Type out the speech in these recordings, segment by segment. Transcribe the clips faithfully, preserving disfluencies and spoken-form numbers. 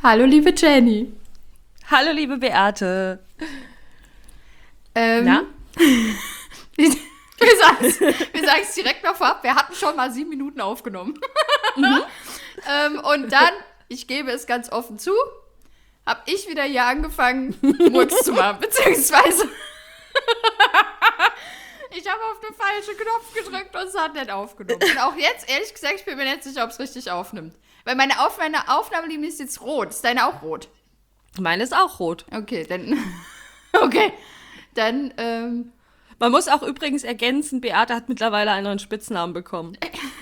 Hallo, liebe Jenny. Hallo, liebe Beate. Ähm, Na? wir sagen es direkt noch vorab, wir hatten schon mal sieben Minuten aufgenommen. Mhm. ähm, und dann, ich gebe es ganz offen zu, habe ich wieder hier angefangen, Murks zu machen, beziehungsweise ich habe auf den falschen Knopf gedrückt und es hat nicht aufgenommen. Und auch jetzt, ehrlich gesagt, ich bin mir nicht sicher, ob es richtig aufnimmt. Weil meine, Auf meine Aufnahmelinie ist jetzt rot. Ist deine auch rot? Meine ist auch rot. Okay, dann, okay, dann, ähm, Man muss auch übrigens ergänzen, Beate hat mittlerweile einen neuen Spitznamen bekommen.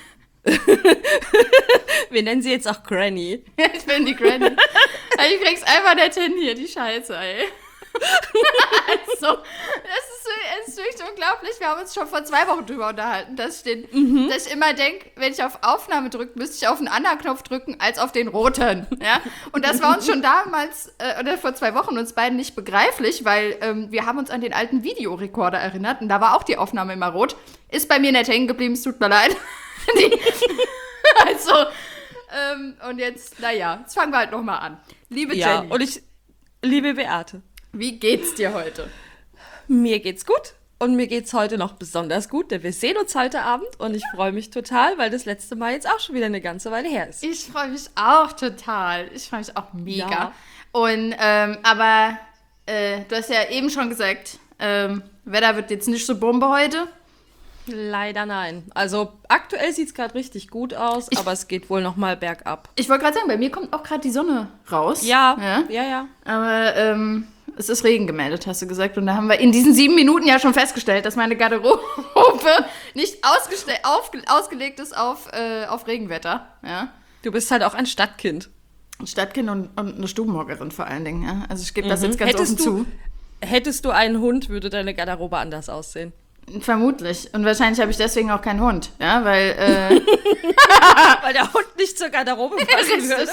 Wir nennen sie jetzt auch Granny. Ich bin die Granny. Ich krieg's einfach nicht hin hier, die Scheiße, ey. Also, das ist, es ist wirklich unglaublich. Wir haben uns schon vor zwei Wochen drüber unterhalten, dass ich, den, mhm. dass ich immer denke, wenn ich auf Aufnahme drücke, müsste ich auf einen anderen Knopf drücken als auf den roten. Ja? Und das war uns schon damals, äh, oder vor zwei Wochen, uns beiden nicht begreiflich, weil ähm, wir haben uns an den alten Videorekorder erinnert und da war auch die Aufnahme immer rot. Ist bei mir nicht hängen geblieben, es tut mir leid. die, also, ähm, und jetzt, naja, jetzt fangen wir halt nochmal an. Liebe ja, Jenny. Und ich, liebe Beate. Wie geht's dir heute? Mir geht's gut und mir geht's heute noch besonders gut, denn wir sehen uns heute Abend und ich freue mich total, weil das letzte Mal jetzt auch schon wieder eine ganze Weile her ist. Ich freue mich auch total. Ich freue mich auch mega. Ja. Und, ähm, aber äh, du hast ja eben schon gesagt, ähm, Wetter wird jetzt nicht so Bombe heute. Leider nein. Also aktuell sieht's gerade richtig gut aus, ich, aber es geht wohl noch mal bergab. Ich wollte gerade sagen, bei mir kommt auch gerade die Sonne raus. Ja, ja, ja. ja. Aber, ähm, es ist Regen gemeldet, hast du gesagt. Und da haben wir in diesen sieben Minuten ja schon festgestellt, dass meine Garderobe nicht ausgeste- auf, ausgelegt ist auf, äh, auf Regenwetter. Ja? Du bist halt auch ein Stadtkind. Ein Stadtkind und, und eine Stubenhockerin vor allen Dingen. Ja? Also ich gebe das mhm. jetzt ganz hättest offen du, zu. Hättest du einen Hund, würde deine Garderobe anders aussehen. Vermutlich. Und wahrscheinlich habe ich deswegen auch keinen Hund. Ja, weil... Äh weil der Hund nicht zur Garderobe passen würde.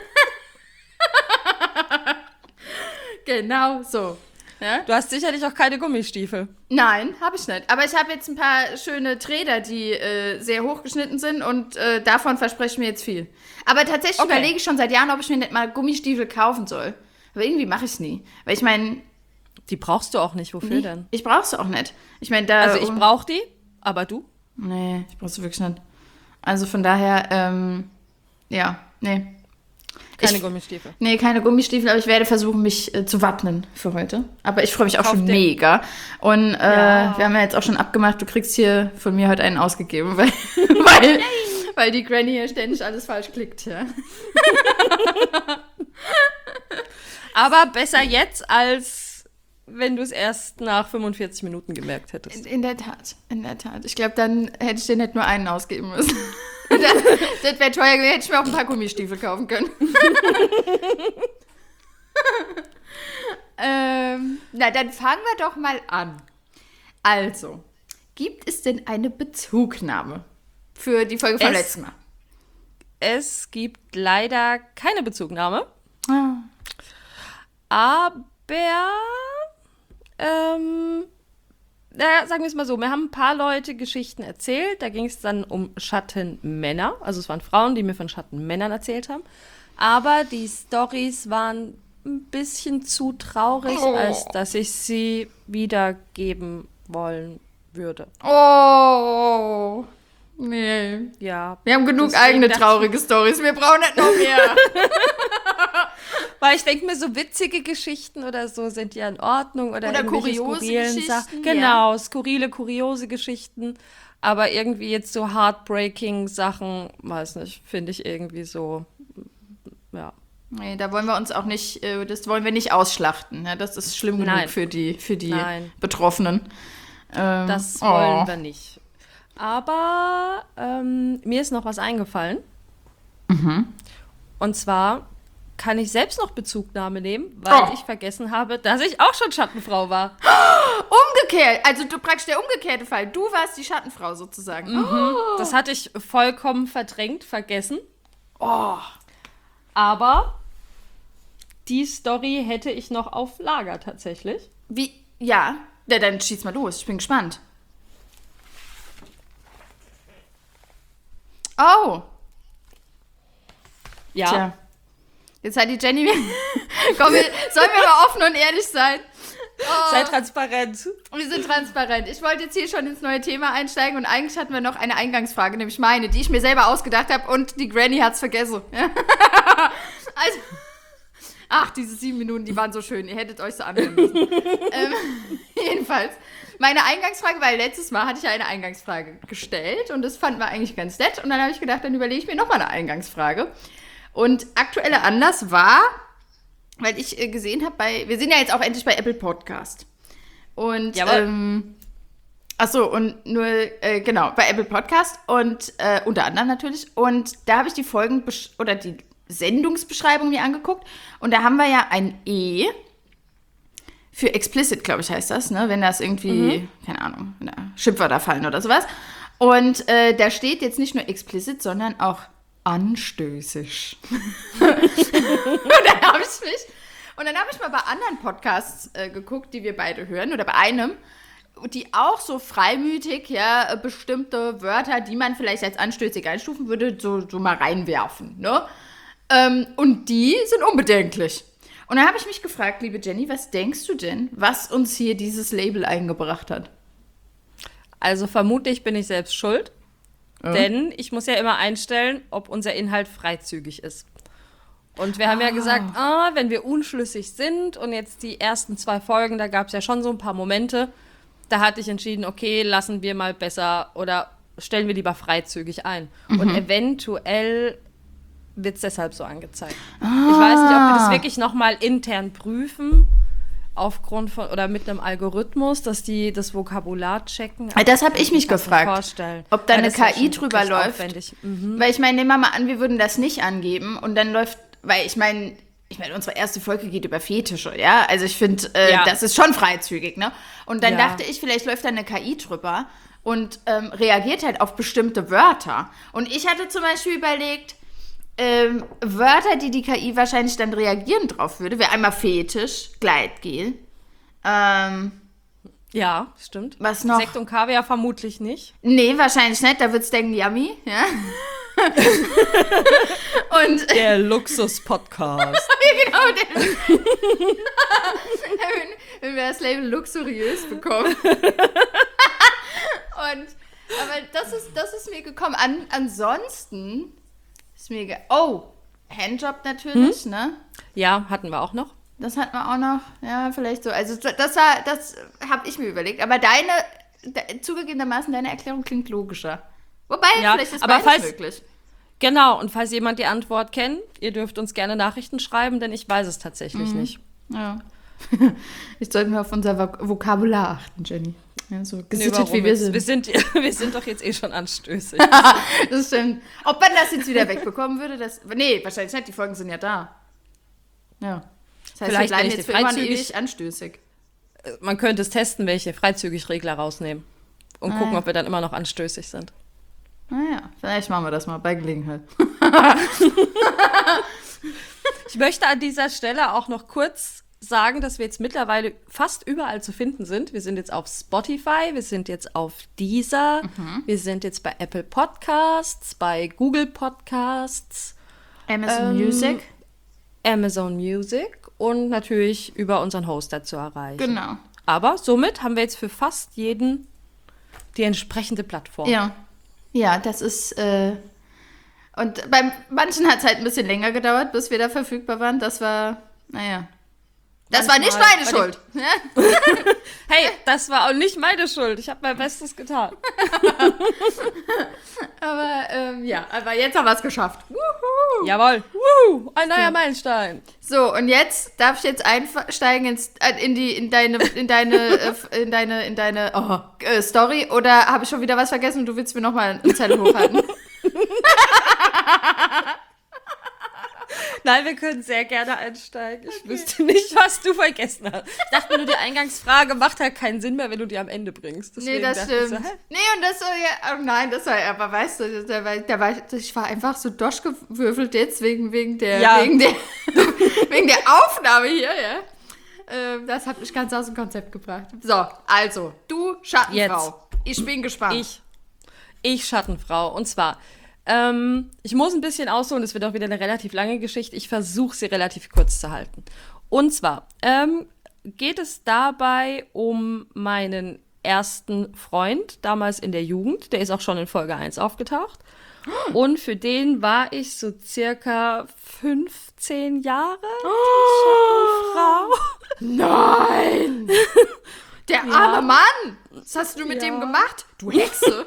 Genau so. Ja? Du hast sicherlich auch keine Gummistiefel. Nein, habe ich nicht. Aber ich habe jetzt ein paar schöne Träder, die äh, sehr hochgeschnitten sind und äh, davon verspreche ich mir jetzt viel. Aber tatsächlich okay. überlege ich schon seit Jahren, ob ich mir nicht mal Gummistiefel kaufen soll. Aber irgendwie mache ich es nie. Weil ich meine... Die brauchst du auch nicht. Wofür nee, denn? Ich brauche sie auch nicht. Ich meine, da... Also ich brauche die, aber du? Nee, ich brauche sie wirklich nicht. Also von daher, ähm, ja, nee. Keine ich, Gummistiefel. Nee, keine Gummistiefel, aber ich werde versuchen, mich äh, zu wappnen für heute. Aber ich freue mich auch Kauf schon den. mega. Und äh, ja. wir haben ja jetzt auch schon abgemacht, du kriegst hier von mir heute einen ausgegeben, weil, weil, weil die Granny hier ständig alles falsch klickt. Ja. Aber besser jetzt, als wenn du es erst nach fünfundvierzig Minuten gemerkt hättest. In, in der Tat, in der Tat. Ich glaube, dann hätte ich dir nicht nur einen ausgeben müssen. Das, das wäre teuer gewesen, hätte ich mir auch ein paar Gummistiefel kaufen können. ähm, na, dann fangen wir doch mal an. Also, gibt es denn eine Bezugnahme für die Folge vom es, letzten Mal? Es gibt leider keine Bezugnahme. Ah. Aber, ähm... Ja, sagen wir es mal so, mir haben ein paar Leute Geschichten erzählt, da ging es dann um Schattenmänner, also es waren Frauen, die mir von Schattenmännern erzählt haben, aber die Storys waren ein bisschen zu traurig, oh. als dass ich sie wiedergeben wollen würde. Oh, nee. Ja. Wir haben genug eigene traurige Storys, wir brauchen nicht noch mehr. Weil ich denke mir, so witzige Geschichten oder so sind ja in Ordnung. Oder, oder kuriose Geschichten. Sachen. Genau, ja. Skurrile, kuriose Geschichten. Aber irgendwie jetzt so heartbreaking Sachen, weiß nicht, finde ich irgendwie so, ja. Nee, da wollen wir uns auch nicht, das wollen wir nicht ausschlachten. Ja, das ist schlimm genug Nein. für die, für die Nein. Betroffenen. Ähm, das oh. wollen wir nicht. Aber ähm, mir ist noch was eingefallen. Mhm. Und zwar kann ich selbst noch Bezugnahme nehmen, weil oh. ich vergessen habe, dass ich auch schon Schattenfrau war. Umgekehrt, also du praktisch der umgekehrte Fall. Du warst die Schattenfrau sozusagen. Mhm. Oh. Das hatte ich vollkommen verdrängt, vergessen. Oh. Aber die Story hätte ich noch auf Lager tatsächlich. Wie? Ja, ja dann schieß mal los, ich bin gespannt. Oh. Ja. Tja. Jetzt hat die Jenny mir... Komm, wir, sollen wir mal offen und ehrlich sein? Oh. Sei transparent. Wir sind transparent. Ich wollte jetzt hier schon ins neue Thema einsteigen und eigentlich hatten wir noch eine Eingangsfrage, nämlich meine, die ich mir selber ausgedacht habe und die Granny hat's vergessen. Also, ach, diese sieben Minuten, die waren so schön. Ihr hättet euch so anhören müssen. ähm, jedenfalls, meine Eingangsfrage, weil letztes Mal hatte ich ja eine Eingangsfrage gestellt und das fanden wir eigentlich ganz nett und dann habe ich gedacht, dann überlege ich mir nochmal eine Eingangsfrage. Und aktueller Anlass war... Weil ich äh, gesehen habe, bei, wir sind ja jetzt auch endlich bei Apple Podcast. Und, ähm, achso, und nur, äh, genau, bei Apple Podcast und äh, unter anderem natürlich. Und da habe ich die Folgen, oder die Sendungsbeschreibung mir angeguckt. Und da haben wir ja ein E für explicit, glaube ich, heißt das, ne? Wenn das irgendwie, mhm. keine Ahnung, wenn da Schimpfwörter fallen oder sowas. Und äh, da steht jetzt nicht nur explicit, sondern auch anstößig. Und dann habe ich mich, und dann habe ich mal bei anderen Podcasts äh, geguckt, die wir beide hören, oder bei einem, die auch so freimütig, ja, bestimmte Wörter, die man vielleicht als anstößig einstufen würde, so, so mal reinwerfen, ne? Ähm, und die sind unbedenklich. Und dann habe ich mich gefragt, liebe Jenny, was denkst du denn, was uns hier dieses Label eingebracht hat? Also vermutlich bin ich selbst schuld. Ja. Denn ich muss ja immer einstellen, ob unser Inhalt freizügig ist. Und wir ah. haben ja gesagt, ah, wenn wir unschlüssig sind und jetzt die ersten zwei Folgen, da gab es ja schon so ein paar Momente, da hatte ich entschieden, okay, lassen wir mal besser oder stellen wir lieber freizügig ein. Mhm. Und eventuell wird es deshalb so angezeigt. Ah. Ich weiß nicht, ob wir das wirklich nochmal intern prüfen. Aufgrund von, oder mit einem Algorithmus, dass die das Vokabular checken. Das habe ich mich gefragt, ob da ja, eine K I drüber läuft. Mhm. Weil ich meine, nehmen wir mal an, wir würden das nicht angeben und dann läuft, weil ich meine, ich meine, unsere erste Folge geht über Fetische, ja? Also ich finde, äh, ja. das ist schon freizügig, ne? Und dann ja. dachte ich, vielleicht läuft da eine K I drüber und ähm, reagiert halt auf bestimmte Wörter. Und ich hatte zum Beispiel überlegt, Ähm, Wörter, die die K I wahrscheinlich dann reagieren drauf würde, wäre einmal Fetisch, Gleitgel. Ähm, ja, stimmt. Was noch? Sekt und Kaviar vermutlich nicht. Nee, wahrscheinlich nicht, da wird's denken, yummy, ja. Und der Luxus-Podcast. Ja, genau, der wenn, wenn wir das Label luxuriös bekommen. Und, aber das ist, das ist mir gekommen. An, ansonsten ist mir ge- Oh, Handjob natürlich, hm? ne? Ja, hatten wir auch noch. Das hatten wir auch noch, ja, vielleicht so. Also das war, das habe ich mir überlegt. Aber deine, de, zugegebenermaßen, deine Erklärung klingt logischer. Wobei, ja, vielleicht ist beides falls, möglich. Genau, und falls jemand die Antwort kennt, ihr dürft uns gerne Nachrichten schreiben, denn ich weiß es tatsächlich mhm. nicht. Ja. Ich sollte mir auf unser Vok- Vokabular achten, Jenny. Ja, so gesittet, nee, wie wir sind. Wir, sind. wir sind doch jetzt eh schon anstößig. Das stimmt. Ob man das jetzt wieder wegbekommen würde, das... Nee, wahrscheinlich nicht. Die Folgen sind ja da. Ja. Das heißt, vielleicht wir bleiben jetzt für immer ewig anstößig. Man könnte es testen, welche Freizügig-Regler rausnehmen. Und ah, gucken, ja. ob wir dann immer noch anstößig sind. Naja, vielleicht machen wir das mal bei Gelegenheit. Ich möchte an dieser Stelle auch noch kurz sagen, dass wir jetzt mittlerweile fast überall zu finden sind. Wir sind jetzt auf Spotify, wir sind jetzt auf Deezer, mhm. wir sind jetzt bei Apple Podcasts, bei Google Podcasts, Amazon ähm, Music, Amazon Music und natürlich über unseren Hoster zu erreichen. Genau. Aber somit haben wir jetzt für fast jeden die entsprechende Plattform. Ja, ja, das ist äh und bei manchen hat es halt ein bisschen länger gedauert, bis wir da verfügbar waren. Das war, naja. Das Manchmal war nicht meine Schuld. Hey, das war auch nicht meine Schuld. Ich habe mein Bestes getan. Aber ähm, ja, aber jetzt haben wir es geschafft. Wuhu. Jawohl. Wuhu. Ein neuer Meilenstein. So, und jetzt darf ich jetzt einsteigen ins, in die in deine in deine in deine in deine oh, äh, Story oder habe ich schon wieder was vergessen und du willst mir noch mal einen Zettel hochhalten? Nein, wir können sehr gerne einsteigen. Ich okay. wüsste nicht, was du vergessen hast. Ich dachte mir nur, die Eingangsfrage macht halt keinen Sinn mehr, wenn du die am Ende bringst. Deswegen nee, das stimmt. So, nee, und das so, ja, oh nein, das war, aber weißt du, der war, der war, ich war einfach so durchgewürfelt jetzt wegen, wegen, der, ja. wegen, der, wegen der Aufnahme hier, ja. Ähm, das hat mich ganz aus dem Konzept gebracht. So, also, du Schattenfrau. Jetzt. Ich bin gespannt. Ich, ich Schattenfrau. Und zwar, Ähm, ich muss ein bisschen ausholen, es wird auch wieder eine relativ lange Geschichte. Ich versuche sie relativ kurz zu halten. Und zwar ähm, geht es dabei um meinen ersten Freund, damals in der Jugend. Der ist auch schon in Folge eins aufgetaucht. Und für den war ich so circa fünfzehn Jahre die Schattenfrau. Nein! Der arme Ja. Mann! Was hast du mit Ja. dem gemacht? Du Hexe!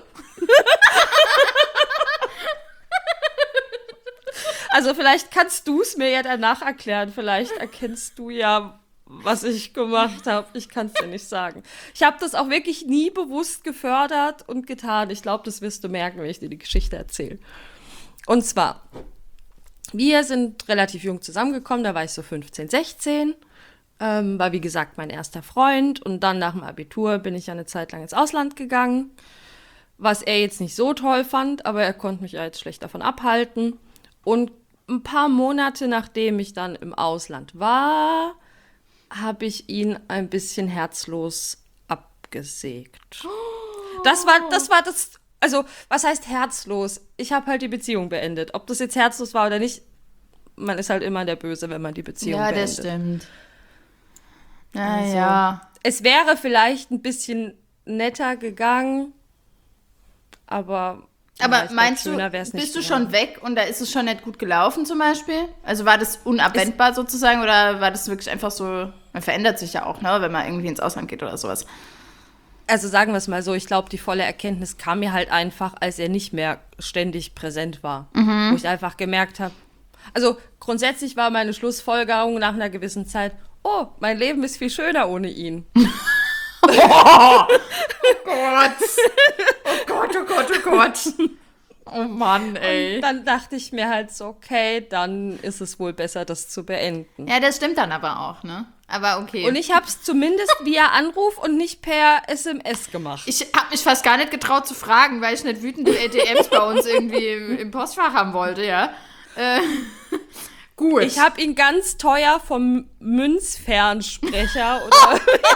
Also vielleicht kannst du es mir ja danach erklären. Vielleicht erkennst du ja, was ich gemacht habe. Ich kann es dir nicht sagen. Ich habe das auch wirklich nie bewusst gefördert und getan. Ich glaube, das wirst du merken, wenn ich dir die Geschichte erzähle. Und zwar, wir sind relativ jung zusammengekommen. Da war ich so fünfzehn, sechzehn. Ähm, war wie gesagt mein erster Freund. Und dann nach dem Abitur bin ich eine Zeit lang ins Ausland gegangen. Was er jetzt nicht so toll fand, aber er konnte mich ja jetzt schlecht davon abhalten. Und ein paar Monate nachdem ich dann im Ausland war, habe ich ihn ein bisschen herzlos abgesägt. Das war, das war das, also was heißt herzlos? Ich habe halt die Beziehung beendet. Ob das jetzt herzlos war oder nicht, man ist halt immer der Böse, wenn man die Beziehung Ja, beendet. das stimmt. Ja, Also, ja. Es wäre vielleicht ein bisschen netter gegangen, aber Aber ja, ich glaub, meinst du, schöner wär's nicht bist du geworden. schon weg und da ist es schon nicht gut gelaufen zum Beispiel? Also war das unabwendbar sozusagen oder war das wirklich einfach so, man verändert sich ja auch, ne, wenn man irgendwie ins Ausland geht oder sowas. Also sagen wir es mal so, ich glaube, die volle Erkenntnis kam mir halt einfach, als er nicht mehr ständig präsent war. Wo ich einfach gemerkt habe, also grundsätzlich war meine Schlussfolgerung nach einer gewissen Zeit, oh, mein Leben ist viel schöner ohne ihn. Oh Gott. Oh Gott, oh Gott, oh Gott. Oh Mann, ey. Und dann dachte ich mir halt so, okay, dann ist es wohl besser, das zu beenden. Ja, das stimmt dann aber auch, ne? Aber okay. Und ich habe es zumindest via Anruf und nicht per S M S gemacht. Ich habe mich fast gar nicht getraut zu fragen, weil ich nicht wütende A T Ms bei uns irgendwie im, im Postfach haben wollte, ja. Äh, gut. Ich habe ihn ganz teuer vom Münzfernsprecher oder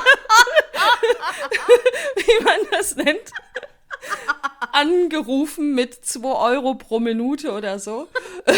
wie man das nennt, angerufen mit zwei Euro pro Minute oder so.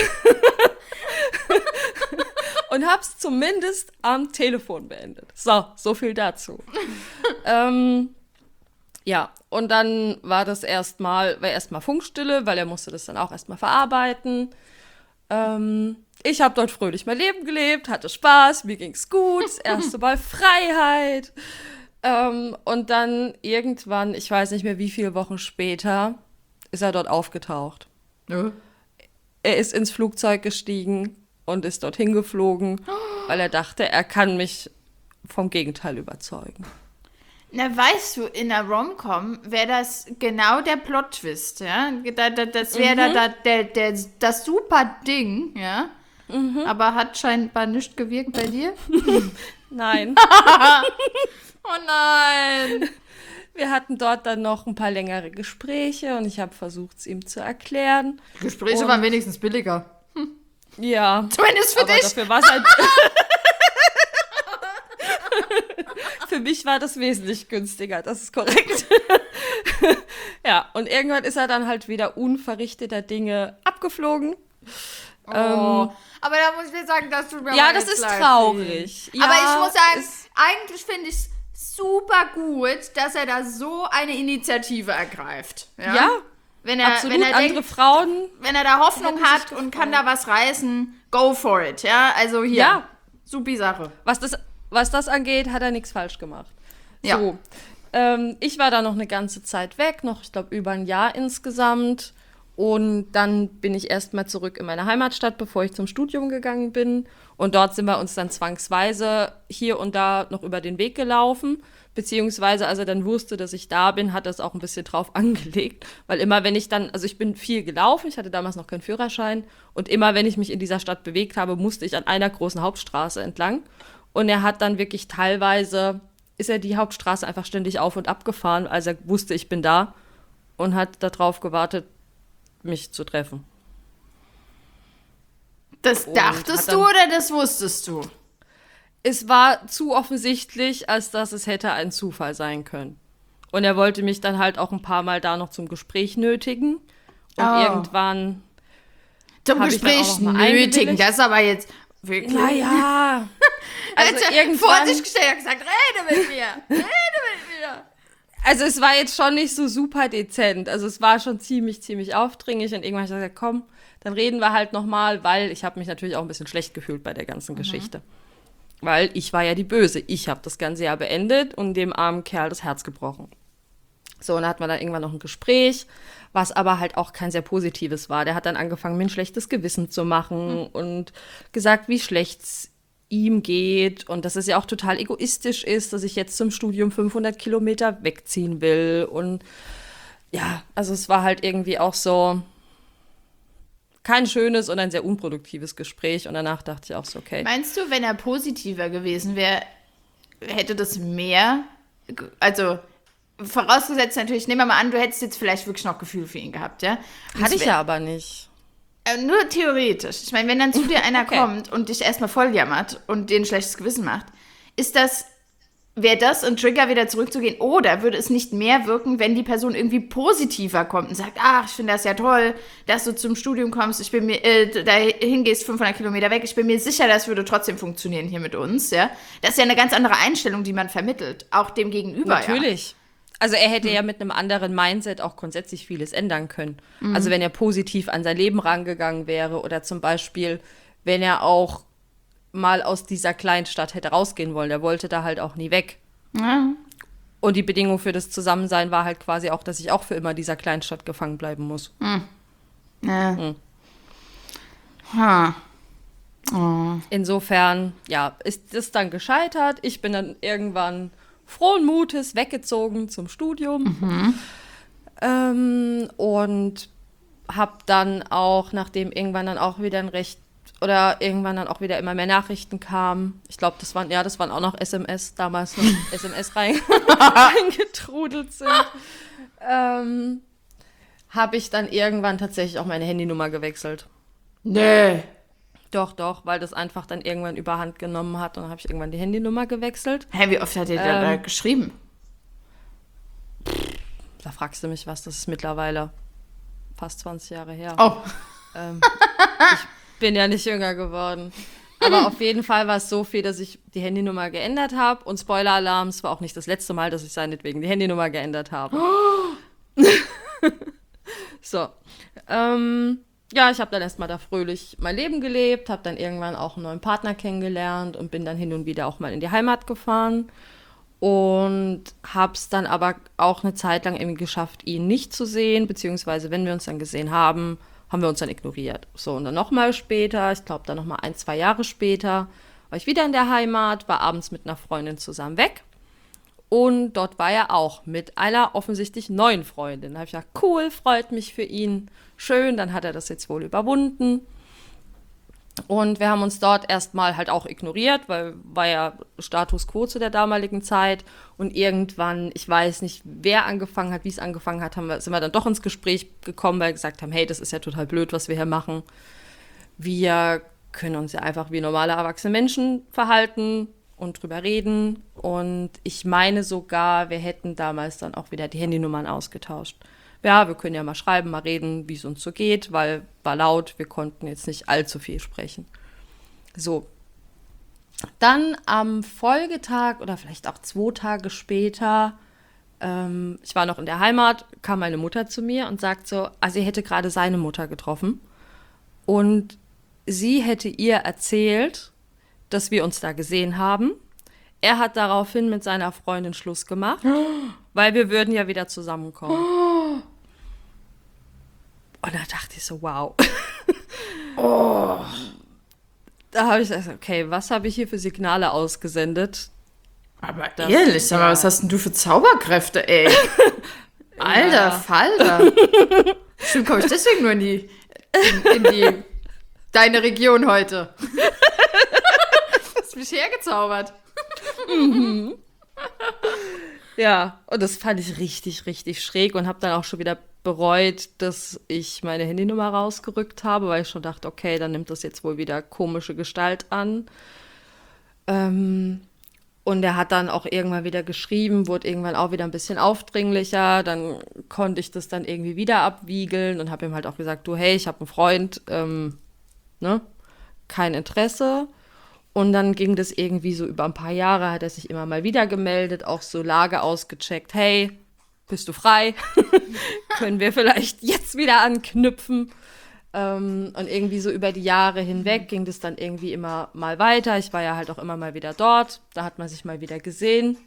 Und hab's zumindest am Telefon beendet. So, so viel dazu. ähm, ja, und dann war das erstmal, war erstmal Funkstille, weil er musste das dann auch erstmal verarbeiten. Ähm, ich habe dort fröhlich mein Leben gelebt, hatte Spaß, mir ging's gut, das erste Mal Freiheit. Ähm, und dann irgendwann, ich weiß nicht mehr wie viele Wochen später, ist er dort aufgetaucht. Ja. Er ist ins Flugzeug gestiegen und ist dorthin geflogen, weil er dachte, er kann mich vom Gegenteil überzeugen. Na, weißt du, in der Rom-Com wäre das genau der Plot-Twist, ja? Da, da, das wäre da, da der, der, das super Ding, ja? Aber hat scheinbar nicht gewirkt bei dir? Nein. Oh nein! Wir hatten dort dann noch ein paar längere Gespräche und ich habe versucht, es ihm zu erklären. Gespräche Und- waren wenigstens billiger. Ja. Zumindest für Aber dich. dafür war es halt. Für mich war das wesentlich günstiger, das ist korrekt. Ja, und irgendwann ist er dann halt wieder unverrichteter Dinge abgeflogen. Oh. Ähm, Aber da muss ich dir sagen, dass du mir ja, mal das jetzt ist leid traurig. tut. Aber Ja, ich muss sagen, es- eigentlich finde ich es super gut, dass er da so eine Initiative ergreift. Ja. Ja, wenn er, absolut. wenn er Andere denkt, Frauen. wenn er da Hoffnung hätten sich hat und kann gefreut. da was reißen, go for it. Ja, also hier. Ja. Supi Sache. Was das, was das angeht, hat er nichts falsch gemacht. Ja. So. Ähm, ich war da noch eine ganze Zeit weg, noch, ich glaube, über ein Jahr insgesamt. Und dann bin ich erstmal zurück in meine Heimatstadt, bevor ich zum Studium gegangen bin. Und dort sind wir uns dann zwangsweise hier und da noch über den Weg gelaufen. Beziehungsweise, als er dann wusste, dass ich da bin, hat er es auch ein bisschen drauf angelegt. Weil immer, wenn ich dann, also ich bin viel gelaufen, ich hatte damals noch keinen Führerschein. Und immer, wenn ich mich in dieser Stadt bewegt habe, musste ich an einer großen Hauptstraße entlang. Und er hat dann wirklich teilweise, ist er die Hauptstraße einfach ständig auf und ab gefahren, als er wusste, ich bin da. Und hat darauf gewartet, mich zu treffen. Das Und dachtest hat dann- du oder das wusstest du? Es war zu offensichtlich, als dass es hätte ein Zufall sein können. Und er wollte mich dann halt auch ein paar Mal da noch zum Gespräch nötigen. Und Oh. irgendwann Zum hab ich dann Gespräch auch noch mal nötigen, eingewilligt. das ist aber jetzt wirklich... Naja. Also Also irgendwann, vor sich gestellt und gesagt, rede mit mir, rede mit mir. also es war jetzt schon nicht so super dezent. Also es war schon ziemlich, ziemlich aufdringlich. Und irgendwann habe ich gesagt, komm, dann reden wir halt nochmal, weil ich habe mich natürlich auch ein bisschen schlecht gefühlt bei der ganzen mhm. Geschichte. Weil ich war ja die Böse. Ich habe das ganze Jahr beendet und dem armen Kerl das Herz gebrochen. So, und dann hatten wir dann irgendwann noch ein Gespräch, was aber halt auch kein sehr positives war. Der hat dann angefangen, mir ein schlechtes Gewissen zu machen mhm. und gesagt, wie schlecht's ihm geht und dass es ja auch total egoistisch ist, dass ich jetzt zum Studium fünfhundert Kilometer wegziehen will. Und ja, also es war halt irgendwie auch so kein schönes und ein sehr unproduktives Gespräch. Und danach dachte ich auch so, okay. Meinst du, wenn er positiver gewesen wäre, hätte das mehr, also vorausgesetzt natürlich, nehmen wir mal an, du hättest jetzt vielleicht wirklich noch Gefühl für ihn gehabt, ja? Hatte ich ja aber nicht. Äh, nur theoretisch. Ich meine, wenn dann zu dir einer Okay. kommt und dich erstmal voll jammert und dir ein schlechtes Gewissen macht, ist das, wäre das ein Trigger, wieder zurückzugehen? Oder würde es nicht mehr wirken, wenn die Person irgendwie positiver kommt und sagt, ach, ich finde das ja toll, dass du zum Studium kommst, ich bin mir, äh, dahin gehst fünfhundert Kilometer weg, ich bin mir sicher, das würde trotzdem funktionieren hier mit uns, ja? Das ist ja eine ganz andere Einstellung, die man vermittelt, auch dem Gegenüber, Natürlich. Also er hätte hm. ja mit einem anderen Mindset auch grundsätzlich vieles ändern können. Mhm. Also wenn er positiv an sein Leben rangegangen wäre oder zum Beispiel, wenn er auch mal aus dieser Kleinstadt hätte rausgehen wollen. Er wollte da halt auch nie weg. Ja. Und die Bedingung für das Zusammensein war halt quasi auch, dass ich auch für immer dieser Kleinstadt gefangen bleiben muss. Mhm. Ja. Mhm. Huh. Oh. Insofern, ja, ist das dann gescheitert. Ich bin dann irgendwann frohen Mutes weggezogen zum Studium. Mhm. Ähm, und habe dann auch, nachdem irgendwann dann auch wieder ein recht, oder irgendwann dann auch wieder immer mehr Nachrichten kamen, ich glaube, das waren, ja, das waren auch noch S M S, damals noch S M S rein, reingetrudelt sind, ähm, habe ich dann irgendwann tatsächlich auch meine Handynummer gewechselt. Nee. Doch, doch, weil das einfach dann irgendwann überhand genommen hat und dann habe ich irgendwann die Handynummer gewechselt. Hä, wie oft hat er Ähm, da geschrieben? Da fragst du mich was, das ist mittlerweile fast zwanzig Jahre her. Oh. Ähm, ich bin ja nicht jünger geworden. Aber auf jeden Fall war es so viel, dass ich die Handynummer geändert habe. Und Spoiler-Alarm, es war auch nicht das letzte Mal, dass ich seinetwegen die Handynummer geändert habe. Oh. So. Ähm, ja, ich habe dann erstmal da fröhlich mein Leben gelebt, habe dann irgendwann auch einen neuen Partner kennengelernt und bin dann hin und wieder auch mal in die Heimat gefahren. Und habe es dann aber auch eine Zeit lang irgendwie geschafft, ihn nicht zu sehen, beziehungsweise wenn wir uns dann gesehen haben, haben wir uns dann ignoriert. So, und dann nochmal später, ich glaube dann nochmal ein, zwei Jahre später, war ich wieder in der Heimat, war abends mit einer Freundin zusammen weg. Und dort war er auch mit einer offensichtlich neuen Freundin. Da habe ich gedacht, cool, freut mich für ihn, schön, dann hat er das jetzt wohl überwunden. Und wir haben uns dort erstmal halt auch ignoriert, weil war ja Status quo zu der damaligen Zeit. Und irgendwann, ich weiß nicht, wer angefangen hat, wie es angefangen hat, haben wir, sind wir dann doch ins Gespräch gekommen, weil wir gesagt haben, hey, das ist ja total blöd, was wir hier machen. Wir können uns ja einfach wie normale erwachsene Menschen verhalten und drüber reden. Und ich meine sogar, wir hätten damals dann auch wieder die Handynummern ausgetauscht. Ja, wir können ja mal schreiben, mal reden, wie es uns so geht, weil war laut, wir konnten jetzt nicht allzu viel sprechen. So. Dann am Folgetag oder vielleicht auch zwei Tage später, ähm, ich war noch in der Heimat, kam meine Mutter zu mir und sagt so, also sie hätte gerade seine Mutter getroffen und sie hätte ihr erzählt, dass wir uns da gesehen haben. Er hat daraufhin mit seiner Freundin Schluss gemacht, weil wir würden ja wieder zusammenkommen. Und da dachte ich so, wow. Oh. Da habe ich gesagt, okay, was habe ich hier für Signale ausgesendet? Aber Das- ehrlich, sag mal, ja. was hast denn du für Zauberkräfte, ey? Alter, Ja. Falter. Stimmt, komme ich deswegen nur in die, in, in die, deine Region heute. Hast mich hergezaubert. Ja, und das fand ich richtig, richtig schräg und habe dann auch schon wieder bereut, dass ich meine Handynummer rausgerückt habe, weil ich schon dachte, okay, dann nimmt das jetzt wohl wieder komische Gestalt an. Ähm, Und er hat dann auch irgendwann wieder geschrieben, wurde irgendwann auch wieder ein bisschen aufdringlicher. Dann konnte ich das dann irgendwie wieder abwiegeln und habe ihm halt auch gesagt, du, hey, ich habe einen Freund, ähm, ne, kein Interesse. Und dann ging das irgendwie so über ein paar Jahre, hat er sich immer mal wieder gemeldet, auch so Lage ausgecheckt, hey, bist du frei? Können wir vielleicht jetzt wieder anknüpfen? Ähm, und irgendwie so über die Jahre hinweg ging das dann irgendwie immer mal weiter. Ich war ja halt auch immer mal wieder dort. Da hat man sich mal wieder gesehen.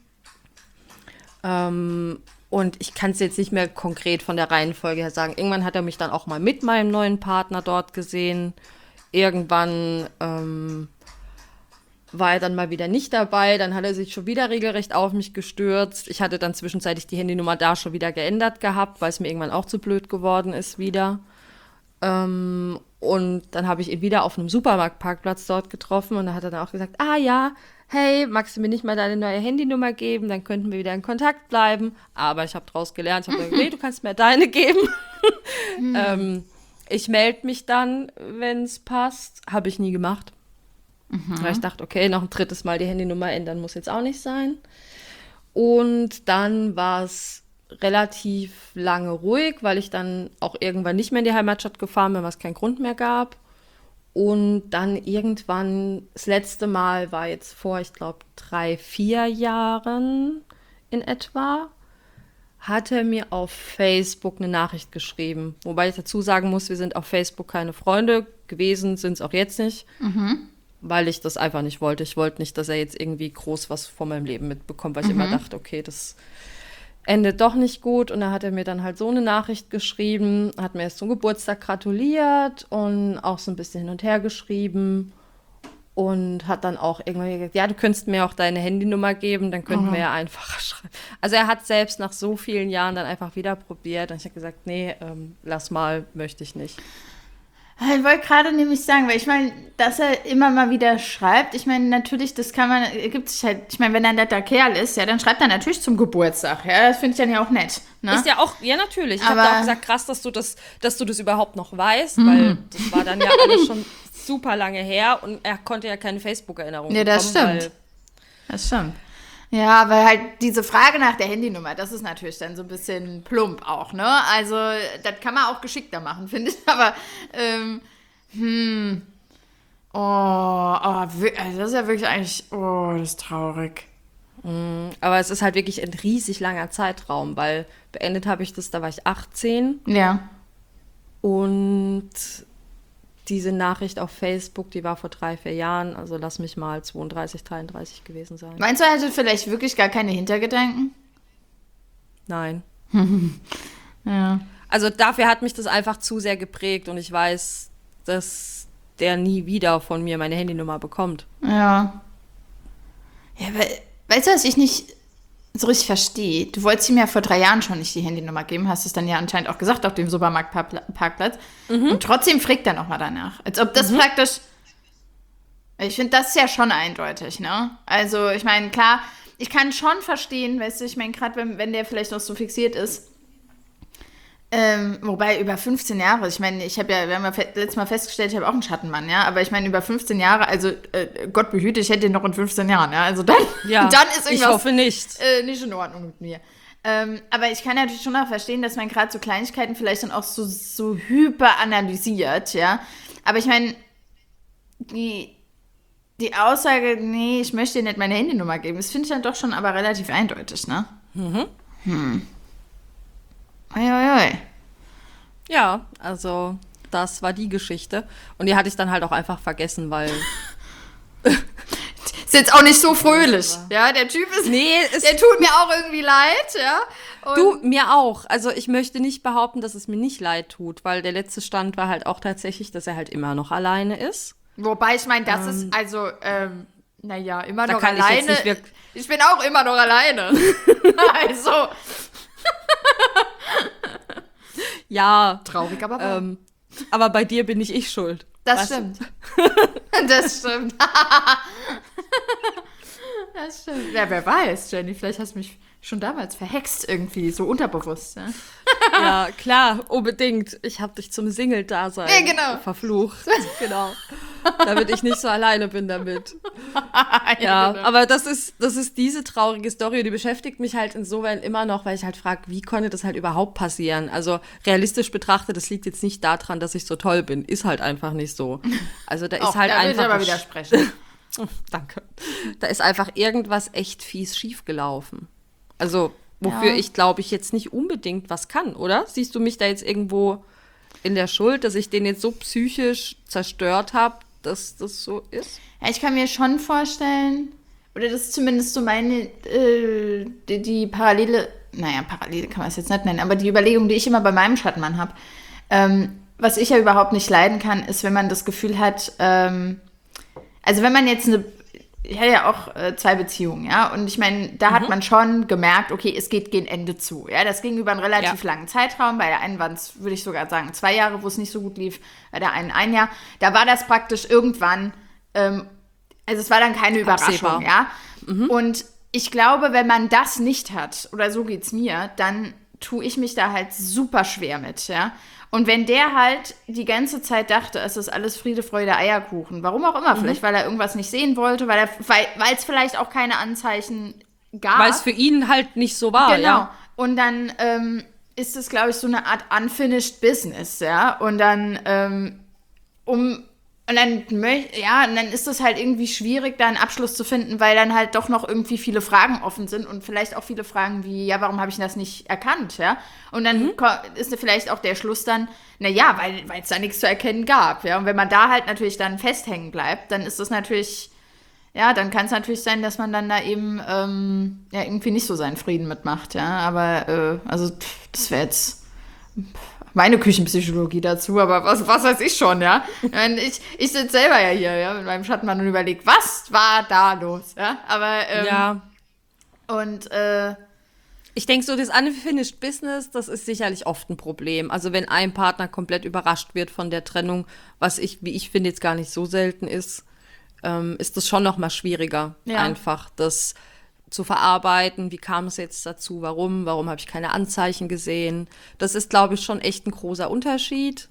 Ähm, und ich kann es jetzt nicht mehr konkret von der Reihenfolge her sagen. Irgendwann hat er mich dann auch mal mit meinem neuen Partner dort gesehen. Irgendwann ähm, war er dann mal wieder nicht dabei. Dann hat er sich schon wieder regelrecht auf mich gestürzt. Ich hatte dann zwischenzeitlich die Handynummer da schon wieder geändert gehabt, weil es mir irgendwann auch zu blöd geworden ist wieder. Ähm, und dann habe ich ihn wieder auf einem Supermarktparkplatz dort getroffen und da hat er dann auch gesagt, ah ja, hey, magst du mir nicht mal deine neue Handynummer geben, dann könnten wir wieder in Kontakt bleiben. Aber ich habe daraus gelernt, ich habe gesagt, nee, du kannst mir deine geben. mhm. ähm, ich melde mich dann, wenn es passt. Habe ich nie gemacht. Mhm. Weil ich dachte, okay, noch ein drittes Mal die Handynummer ändern muss jetzt auch nicht sein. Und dann war es relativ lange ruhig, weil ich dann auch irgendwann nicht mehr in die Heimatstadt gefahren bin, was keinen Grund mehr gab. Und dann irgendwann, das letzte Mal war jetzt vor, ich glaube, drei, vier Jahren in etwa, hat er mir auf Facebook eine Nachricht geschrieben. Wobei ich dazu sagen muss, wir sind auf Facebook keine Freunde gewesen, sind es auch jetzt nicht, mhm. weil ich das einfach nicht wollte. Ich wollte nicht, dass er jetzt irgendwie groß was von meinem Leben mitbekommt, weil ich mhm. immer dachte, okay, das endet doch nicht gut. Und da hat er mir dann halt so eine Nachricht geschrieben, hat mir erst zum Geburtstag gratuliert und auch so ein bisschen hin und her geschrieben und hat dann auch irgendwann gesagt, ja, du könntest mir auch deine Handynummer geben, dann könnten mhm. wir ja einfacher schreiben. Also er hat selbst nach so vielen Jahren dann einfach wieder probiert und ich habe gesagt, nee, ähm, lass mal, möchte ich nicht. Ich wollte gerade nämlich sagen, weil ich meine, dass er immer mal wieder schreibt, ich meine, natürlich, das kann man, gibt sich halt, ich meine, wenn er ein netter Kerl ist, ja, dann schreibt er natürlich zum Geburtstag, ja, das finde ich dann ja auch nett, ne? Ist ja auch, ja, natürlich. Ich habe auch gesagt, krass, dass du das, dass du das überhaupt noch weißt, mhm. weil das war dann ja alles schon super lange her und er konnte ja keine Facebook-Erinnerung ja, das bekommen. Stimmt. Das stimmt. Ja, weil halt diese Frage nach der Handynummer, das ist natürlich dann so ein bisschen plump auch, ne? Also, das kann man auch geschickter machen, finde ich. Aber, ähm, hm, oh, oh, also das ist ja wirklich eigentlich, oh, das ist traurig. Mhm, aber es ist halt wirklich ein riesig langer Zeitraum, weil beendet habe ich das, da war ich achtzehn. Ja. Und diese Nachricht auf Facebook, die war vor drei, vier Jahren, also lass mich mal zweiunddreißig, dreiunddreißig gewesen sein. Meinst du, er hatte vielleicht wirklich gar keine Hintergedanken? Nein. ja. Also dafür hat mich das einfach zu sehr geprägt und ich weiß, dass der nie wieder von mir meine Handynummer bekommt. Ja. Ja, aber weißt du, was ich nicht so richtig verstehe? Du wolltest ihm ja vor drei Jahren schon nicht die Handynummer geben, hast es dann ja anscheinend auch gesagt auf dem Supermarktparkplatz. Mhm. Und trotzdem fragt er nochmal danach. Als ob das mhm. praktisch... Ich finde, das ist ja schon eindeutig, ne? Also, ich meine, klar, ich kann schon verstehen, weißt du, ich meine, gerade wenn, wenn der vielleicht noch so fixiert ist, ähm, wobei über fünfzehn Jahre, ich meine, ich habe ja, wir haben ja fe- letztes Mal festgestellt, ich habe auch einen Schattenmann, ja, aber ich meine, über fünfzehn Jahre, also äh, Gott behüte, ich hätte ihn noch in fünfzehn Jahren, ja, also dann, ja, dann ist irgendwas ich hoffe nicht. Äh, nicht in Ordnung mit mir. Ähm, aber ich kann natürlich schon auch verstehen, dass man gerade so Kleinigkeiten vielleicht dann auch so, so hyper analysiert, ja, aber ich meine, die, die Aussage, nee, ich möchte dir nicht meine Handynummer geben, das finde ich dann doch schon aber relativ eindeutig, ne? Mhm. Hm. Uiuiui. Ja, also das war die Geschichte. Und die hatte ich dann halt auch einfach vergessen, weil... ist jetzt auch nicht so fröhlich. Ja, der Typ ist... Nee, ist der tut mir auch irgendwie leid, ja. Und du, mir auch. Also ich möchte nicht behaupten, dass es mir nicht leid tut, weil der letzte Stand war halt auch tatsächlich, dass er halt immer noch alleine ist. Wobei, ich meine, das ähm, ist, also, ähm, naja, immer noch kann alleine. Ich, jetzt nicht wirk- ich bin auch immer noch alleine. Also... Ja. Traurig, aber wahr. Ähm, aber bei dir bin ich ich schuld. Das stimmt. Das stimmt. Das stimmt. Ja, wer weiß, Jenny, vielleicht hast du mich schon damals verhext irgendwie, so unterbewusst. Ja, ja klar, unbedingt. Ich habe dich zum Single-Dasein ja, genau. verflucht. Genau. damit ich nicht so alleine bin damit. ja, Ja, aber das ist, das ist diese traurige Story und die beschäftigt mich halt insofern immer noch, weil ich halt frage, wie konnte das halt überhaupt passieren? Also realistisch betrachtet, das liegt jetzt nicht daran, dass ich so toll bin. Ist halt einfach nicht so. Also da ist Och, halt da will einfach... ich aber widersprechen. Danke. Da ist einfach irgendwas echt fies schiefgelaufen. Also, wofür Ja. ich, glaube ich, jetzt nicht unbedingt was kann, oder? Siehst du mich da jetzt irgendwo in der Schuld, dass ich den jetzt so psychisch zerstört habe, dass das so ist? Ja, ich kann mir schon vorstellen, oder das ist zumindest so meine, äh, die, die Parallele, naja, Parallele kann man es jetzt nicht nennen, aber die Überlegung, die ich immer bei meinem Schattenmann habe, ähm, was ich ja überhaupt nicht leiden kann, ist, wenn man das Gefühl hat, ähm, also wenn man jetzt eine, ich hatte ja auch äh, zwei Beziehungen, ja, und ich meine, da mhm. hat man schon gemerkt, okay, es geht gegen Ende zu, ja, das ging über einen relativ ja. langen Zeitraum, bei der einen waren es, würde ich sogar sagen, zwei Jahre, wo es nicht so gut lief, bei der einen ein Jahr, da war das praktisch irgendwann, ähm, also es war dann keine Überraschung, Absehbar. ja, mhm. und ich glaube, wenn man das nicht hat, oder so geht's mir, dann tue ich mich da halt super schwer mit, ja. Und wenn der halt die ganze Zeit dachte, es ist alles Friede, Freude, Eierkuchen, warum auch immer, mhm. vielleicht weil er irgendwas nicht sehen wollte, weil er, weil, weil es vielleicht auch keine Anzeichen gab. Weil es für ihn halt nicht so war, genau. ja. Und dann ähm, ist es, glaube ich, so eine Art unfinished business, ja. Und dann, ähm, um Und dann, ja, und dann ist es halt irgendwie schwierig, da einen Abschluss zu finden, weil dann halt doch noch irgendwie viele Fragen offen sind und vielleicht auch viele Fragen wie, ja, warum habe ich das nicht erkannt, ja? Und dann mhm. ist vielleicht auch der Schluss dann, na ja, weil weil es da nichts zu erkennen gab, ja? Und wenn man da halt natürlich dann festhängen bleibt, dann ist das natürlich, ja, dann kann es natürlich sein, dass man dann da eben, ähm, ja, irgendwie nicht so seinen Frieden mitmacht, ja? Aber, äh, also, pff, das wäre jetzt... Pff, meine Küchenpsychologie dazu, aber was, was weiß ich schon, ja. Ich, ich sitze selber ja hier, ja, mit meinem Schattenmann und überlege, was war da los, ja. Aber, ähm, ja. Und, äh, ich denke so, das Unfinished Business, das ist sicherlich oft ein Problem. Also wenn ein Partner komplett überrascht wird von der Trennung, was ich, wie ich finde, jetzt gar nicht so selten ist, ähm, ist das schon noch mal schwieriger, ja. einfach das zu verarbeiten, wie kam es jetzt dazu, warum, warum habe ich keine Anzeichen gesehen. Das ist, glaube ich, schon echt ein großer Unterschied.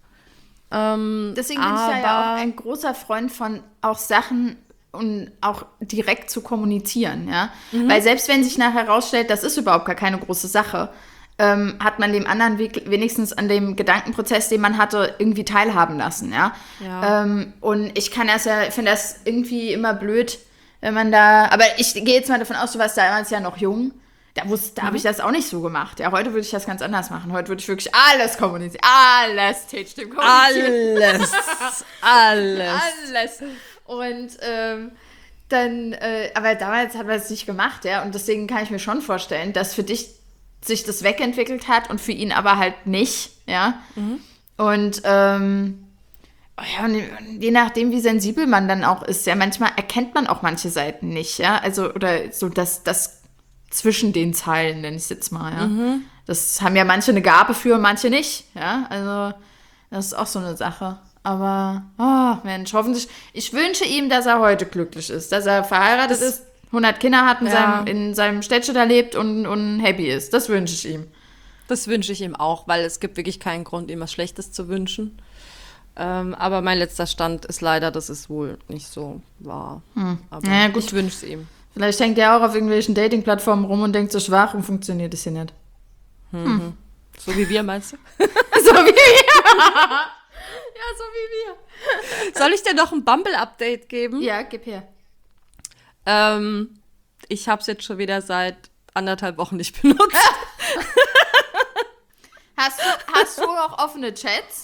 Ähm, Deswegen bin ich da ja auch ein großer Freund von auch Sachen und auch direkt zu kommunizieren, ja. Mhm. Weil selbst wenn sich nachher herausstellt, das ist überhaupt gar keine große Sache, ähm, hat man dem anderen wenigstens an dem Gedankenprozess, den man hatte, irgendwie teilhaben lassen, ja. ja. Ähm, und ich kann das ja, finde das irgendwie immer blöd, wenn man da, aber ich gehe jetzt mal davon aus, du warst damals ja noch jung, da, da mhm. habe ich das auch nicht so gemacht. Ja, heute würde ich das ganz anders machen. Heute würde ich wirklich alles kommunizieren. Alles T-Stimmen kommunizieren. Alles. alles. Alles. Und ähm, dann, äh, aber damals hat man es nicht gemacht, ja, und deswegen kann ich mir schon vorstellen, dass für dich sich das wegentwickelt hat und für ihn aber halt nicht, ja. Mhm. Und, ähm, ja, und je nachdem, wie sensibel man dann auch ist, ja, manchmal erkennt man auch manche Seiten nicht, ja, also, oder so das, das zwischen den Zeilen, nenne ich es jetzt mal, ja. Mhm. Das haben ja manche eine Gabe für, manche nicht, ja, also, das ist auch so eine Sache, aber, oh, Mensch, hoffentlich, ich wünsche ihm, dass er heute glücklich ist, dass er verheiratet das, ist, hundert Kinder hat, in, ja. seinem, in seinem Städtchen da lebt und, und happy ist, das wünsche ich ihm. Das wünsche ich ihm auch, weil es gibt wirklich keinen Grund, ihm was Schlechtes zu wünschen. Ähm, aber mein letzter Stand ist leider, dass es wohl nicht so war. Hm. Aber naja, gut. Ich wünsche es ihm. Vielleicht hängt er auch auf irgendwelchen Dating-Plattformen rum und denkt so, schwach und funktioniert das hier nicht. Mhm. Hm. So wie wir, meinst du? So wie wir. Ja, so wie wir. Soll ich dir noch ein Bumble-Update geben? Ja, gib her. Ähm, ich habe es jetzt schon wieder seit anderthalb Wochen nicht benutzt. hast, du, hast du auch offene Chats?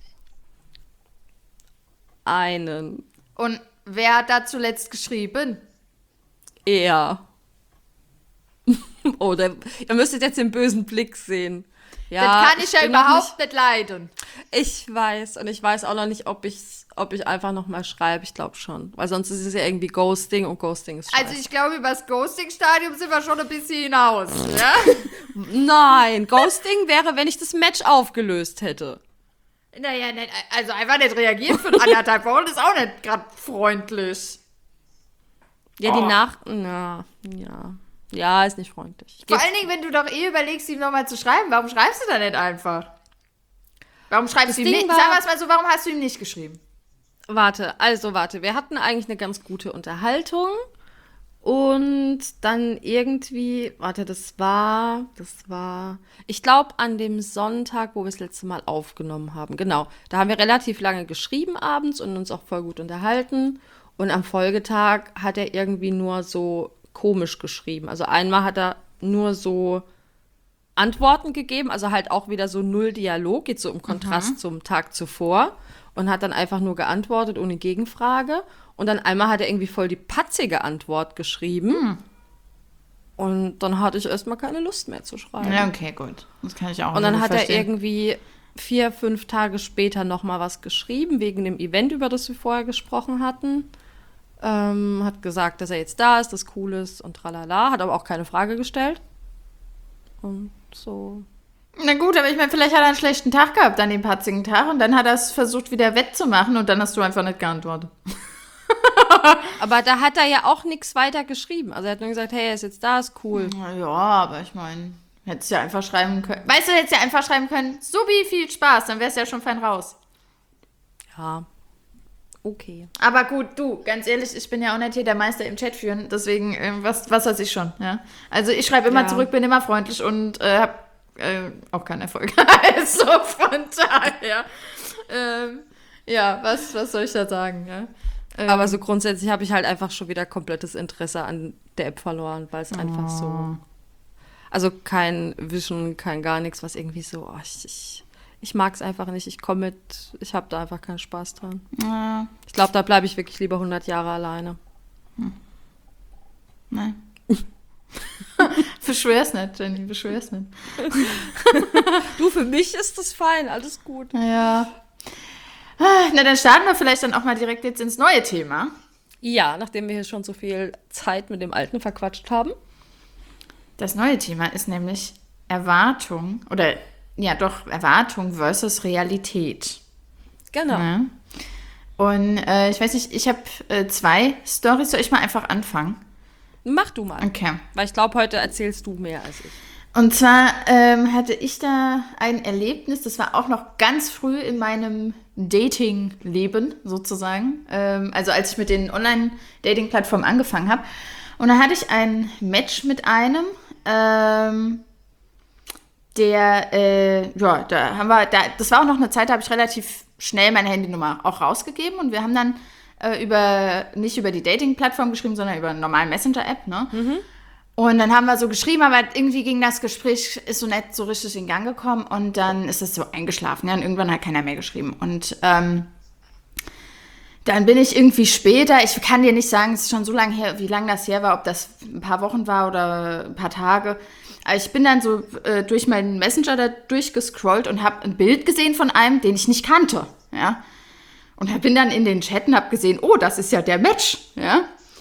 Einen. Und wer hat da zuletzt geschrieben? Er. Oh, der, ihr müsstet jetzt den bösen Blick sehen. Ja, das kann ich, ich ja überhaupt nicht, nicht leiden. Ich weiß. Und ich weiß auch noch nicht, ob ich, ob ich einfach noch mal schreibe. Ich glaube schon. Weil sonst ist es ja irgendwie Ghosting und Ghosting ist scheiße. Also ich glaube, über das Ghosting-Stadium sind wir schon ein bisschen hinaus. Ja? Nein, Ghosting wäre, wenn ich das Match aufgelöst hätte. Naja, also einfach nicht reagieren für anderthalb Wochen ist auch nicht gerade freundlich. Ja, die oh. Nach... Na, ja. Ja, ist nicht freundlich. Vor allen Dingen, wenn du doch eh überlegst, ihm nochmal zu schreiben, warum schreibst du da nicht einfach? Warum schreibst das du ihm Ding nicht? Sag mal so, warum hast du ihm nicht geschrieben? Warte, also warte, wir hatten eigentlich eine ganz gute Unterhaltung und dann irgendwie, warte, das war, das war, ich glaube an dem Sonntag, wo wir das letzte Mal aufgenommen haben, genau, da haben wir relativ lange geschrieben abends und uns auch voll gut unterhalten und am Folgetag hat er irgendwie nur so komisch geschrieben, also einmal hat er nur so Antworten gegeben, also halt auch wieder so null Dialog, geht so im Kontrast mhm. zum Tag zuvor. Und hat dann einfach nur geantwortet ohne Gegenfrage. Und dann einmal hat er irgendwie voll die patzige Antwort geschrieben. Hm. Und dann hatte ich erstmal keine Lust mehr zu schreiben. Ja, okay, gut. Das kann ich auch Und dann hat verstehen. er irgendwie vier, fünf Tage später nochmal was geschrieben, wegen dem Event, über das wir vorher gesprochen hatten. Ähm, hat gesagt, dass er jetzt da ist, das cool ist und tralala. Hat aber auch keine Frage gestellt. Und so... Na gut, aber ich meine, vielleicht hat er einen schlechten Tag gehabt an dem patzigen Tag und dann hat er es versucht, wieder wettzumachen und dann hast du einfach nicht geantwortet. Aber da hat er ja auch nichts weiter geschrieben. Also er hat nur gesagt, hey, er ist jetzt da, ist cool. Na ja, aber ich meine, hättest ja einfach schreiben können. Weißt du, hättest ja einfach schreiben können, Subi, viel Spaß, dann wär's ja schon fein raus. Ja, okay. Aber gut, du, ganz ehrlich, ich bin ja auch nicht hier der Meister im Chat führen, deswegen, äh, was, was weiß ich schon, ja. Also ich schreibe immer ja. zurück, bin immer freundlich und äh, hab Äh, auch kein Erfolg. Also von daher. Ähm, ja, was, was soll ich da sagen? Ja? Ähm, Aber so grundsätzlich habe ich halt einfach schon wieder komplettes Interesse an der App verloren, weil es oh. einfach so. Also kein Vision, kein gar nichts, was irgendwie so. Oh, ich ich, ich mag es einfach nicht. Ich komme mit. Ich habe da einfach keinen Spaß dran. Ja. Ich glaube, da bleibe ich wirklich lieber hundert Jahre alleine. Hm. Nein. Beschwer's nicht, Jenny, beschwer's nicht. Du, für mich ist das fein, alles gut. Ja. Na, dann starten wir vielleicht dann auch mal direkt jetzt ins neue Thema. Ja, nachdem wir hier schon so viel Zeit mit dem Alten verquatscht haben. Das neue Thema ist nämlich Erwartung, oder ja doch, Erwartung versus Realität. Genau. Ja. Und äh, ich weiß nicht, ich habe äh, zwei Storys, soll ich mal einfach anfangen? Mach du mal. Okay. Weil ich glaube, heute erzählst du mehr als ich. Und zwar ähm, hatte ich da ein Erlebnis, das war auch noch ganz früh in meinem Dating-Leben sozusagen. Ähm, also als ich mit den Online-Dating-Plattformen angefangen habe. Und da hatte ich ein Match mit einem, ähm, der, äh, ja, da haben wir, da, das war auch noch eine Zeit, da habe ich relativ schnell meine Handynummer auch rausgegeben und wir haben dann über, nicht über die Dating-Plattform geschrieben, sondern über eine normale Messenger-App, ne? Mhm. Und dann haben wir so geschrieben, aber irgendwie ging das Gespräch, ist so nicht so richtig in Gang gekommen und dann ist es so eingeschlafen, ja, und irgendwann hat keiner mehr geschrieben. Und ähm, dann bin ich irgendwie später, ich kann dir nicht sagen, es ist schon so lange her, wie lange das her war, ob das ein paar Wochen war oder ein paar Tage, aber ich bin dann so äh, durch meinen Messenger da durchgescrollt und habe ein Bild gesehen von einem, den ich nicht kannte, ja. Und bin dann in den Chat und habe gesehen, oh, das ist ja der Match, ja.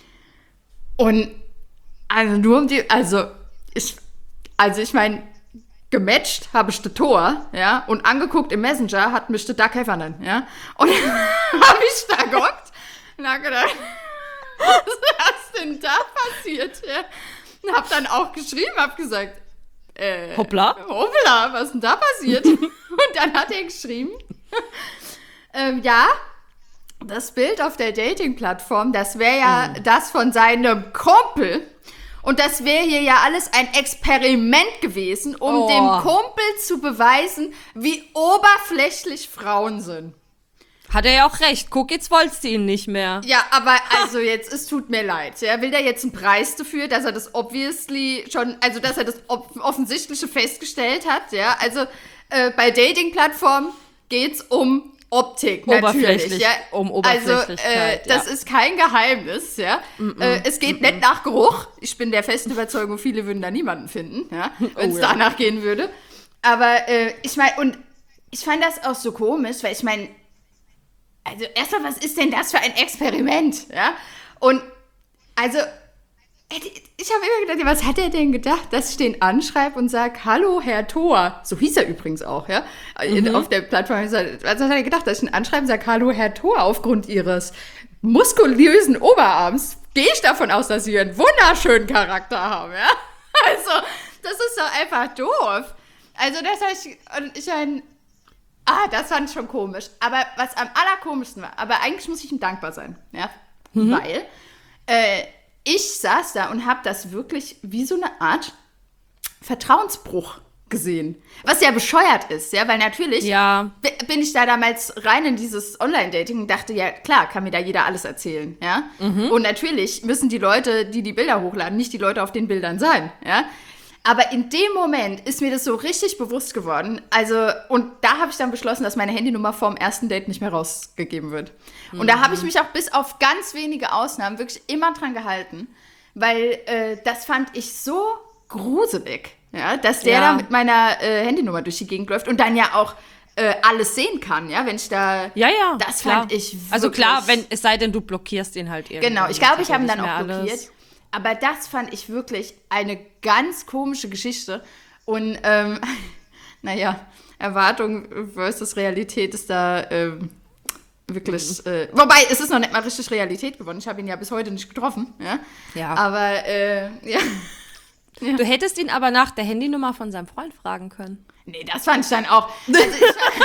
Und also nur um die, also ich, also ich meine, gematcht habe ich das Tor, ja, und angeguckt im Messenger hat mich der Duck Heffernan, ja. Und dann habe ich da gehockt und habe gedacht, was ist denn da passiert, ja. Und habe dann auch geschrieben, habe gesagt, äh, Hoppla. Hoppla, was ist denn da passiert? Und dann hat er geschrieben, Ähm, ja, das Bild auf der Dating-Plattform, das wäre ja mhm. das von seinem Kumpel. Und das wäre hier ja alles ein Experiment gewesen, um oh. dem Kumpel zu beweisen, wie oberflächlich Frauen sind. Hat er ja auch recht. Guck, jetzt wolltest du ihn nicht mehr. Ja, aber also jetzt, es tut mir leid. Ja, will der jetzt einen Preis dafür, dass er das obviously schon, also dass er das Offensichtliche festgestellt hat, ja. Also äh, bei Dating-Plattformen geht's um Optik, natürlich, ja. Um Also, Oberflächlichkeit, äh, das ja. ist kein Geheimnis, ja. Mm-mm, äh, es geht mm-mm. nicht nach Geruch. Ich bin der festen Überzeugung, viele würden da niemanden finden, ja, wenn es oh, ja. danach gehen würde. Aber äh, ich meine, und ich fand das auch so komisch, weil ich meine, also erstmal, was ist denn das für ein Experiment, ja? Und also, ich habe immer gedacht, was hat er denn gedacht, dass ich den anschreibe und sage, hallo, Herr Thor. So hieß er übrigens auch, ja, mhm. auf der Plattform. Was hat er gedacht, dass ich ihn anschreibe und sage, hallo, Herr Thor, aufgrund Ihres muskulösen Oberarms gehe ich davon aus, dass Sie einen wunderschönen Charakter haben, ja. Also, das ist doch einfach doof. Also, das heißt, und ich meine, Ah, das fand ich schon komisch. Aber was am allerkomischsten war, aber eigentlich muss ich ihm dankbar sein, ja, mhm. weil äh, ich saß da und habe das wirklich wie so eine Art Vertrauensbruch gesehen. Was ja bescheuert ist, ja, weil natürlich ja. b- bin ich da damals rein in dieses Online-Dating und dachte, ja klar, kann mir da jeder alles erzählen, ja. Mhm. Und natürlich müssen die Leute, die die Bilder hochladen, nicht die Leute auf den Bildern sein, ja. Aber in dem Moment ist mir das so richtig bewusst geworden. Also, und da habe ich dann beschlossen, dass meine Handynummer vorm ersten Date nicht mehr rausgegeben wird. Und mhm. da habe ich mich auch bis auf ganz wenige Ausnahmen wirklich immer dran gehalten, weil äh, das fand ich so gruselig, ja, dass der ja. da mit meiner äh, Handynummer durch die Gegend läuft und dann ja auch äh, alles sehen kann, ja, wenn ich da... Ja, ja, das klar. fand ich wirklich... Also klar, wenn, es sei denn, du blockierst ihn halt irgendwie. Genau, ich glaube, ich habe ihn dann auch alles. blockiert. Aber das fand ich wirklich eine ganz komische Geschichte. Und, ähm, naja, Erwartung versus Realität ist da ähm, wirklich... Äh, wobei, es ist noch nicht mal richtig Realität geworden. Ich habe ihn ja bis heute nicht getroffen. Ja. ja. Aber, äh, ja. ja. Du hättest ihn aber nach der Handynummer von seinem Freund fragen können. Nee, das fand ich dann auch... Also ich,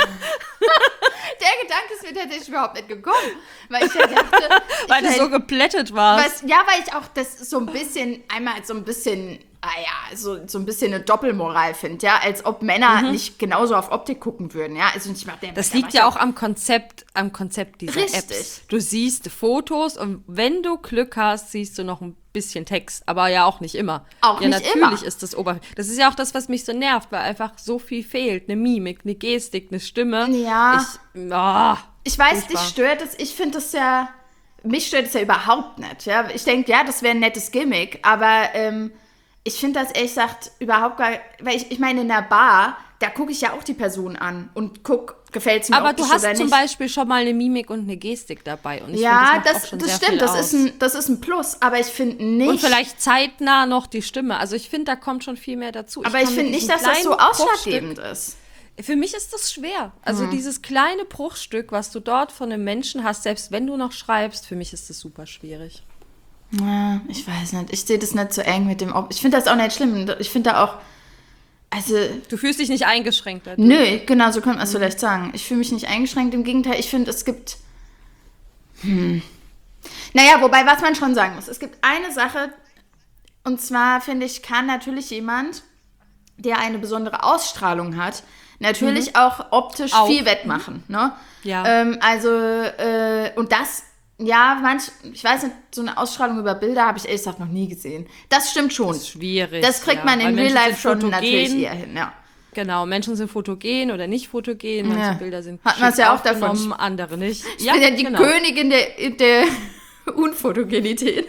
der Gedanke ist mir tatsächlich überhaupt nicht gekommen. Weil ich ja dachte... weil du so geplättet warst. Ja, weil ich auch das so ein bisschen, einmal so ein bisschen, ah ja, so, so ein bisschen eine Doppelmoral finde, ja, als ob Männer mhm. nicht genauso auf Optik gucken würden, ja. Also ich mach, der, das der liegt ja auch am Konzept, am Konzept dieser Richtig. Apps. Du siehst Fotos und wenn du Glück hast, siehst du noch ein bisschen Text, aber ja auch nicht immer. Auch ja, nicht natürlich immer. ist das Ober. Das ist ja auch das, was mich so nervt, weil einfach so viel fehlt. Eine Mimik, eine Gestik, eine Stimme. Ja. Ich, oh, ich weiß, furchtbar. dich stört es. Ich finde das ja, mich stört es ja überhaupt nicht. Ja? Ich denke, ja, das wäre ein nettes Gimmick, aber ähm, ich finde das ehrlich gesagt überhaupt gar, weil ich, ich meine, in einer Bar, da gucke ich ja auch die Person an und guck, gefällt es mir aber du hast oder zum nicht. Beispiel schon mal eine Mimik und eine Gestik dabei. Und ich ja, find, das, macht das, auch schon das sehr stimmt, viel das aus. ist, ein, das ist ein Plus, aber ich finde nicht... Und vielleicht zeitnah noch die Stimme. Also ich finde, da kommt schon viel mehr dazu. Aber ich, ich finde nicht, dass das so ausschlaggebend ist. Für mich ist das schwer. Also mhm. dieses kleine Bruchstück, was du dort von einem Menschen hast, selbst wenn du noch schreibst, für mich ist das super schwierig. Ja, ich weiß nicht. Ich sehe das nicht so eng mit dem... Ob- ich finde das auch nicht schlimm. Ich finde da auch... Also... Du fühlst dich nicht eingeschränkt dadurch. Nö, genau, so könnte man es vielleicht sagen. Ich fühle mich nicht eingeschränkt. Im Gegenteil, ich finde, es gibt... Hm. Naja, wobei, was man schon sagen muss. Es gibt eine Sache, und zwar, finde ich, kann natürlich jemand, der eine besondere Ausstrahlung hat, natürlich mhm. auch optisch auch. viel wettmachen. Ne? Ja. Ähm, also, äh, und das... Ja, manch, ich weiß nicht, so eine Ausstrahlung über Bilder habe ich ehrlich gesagt noch nie gesehen. Das stimmt schon. Das ist schwierig. Das kriegt ja. man in Weil Real Menschen Life sind schon fotogen. natürlich eher hin, ja. Genau, Menschen sind fotogen oder nicht fotogen. Manche Ja. Bilder sind Hat man's schick ja auch davon. aufgenommen, andere nicht. Ich bin ja die genau. Königin der, der Unfotogenität.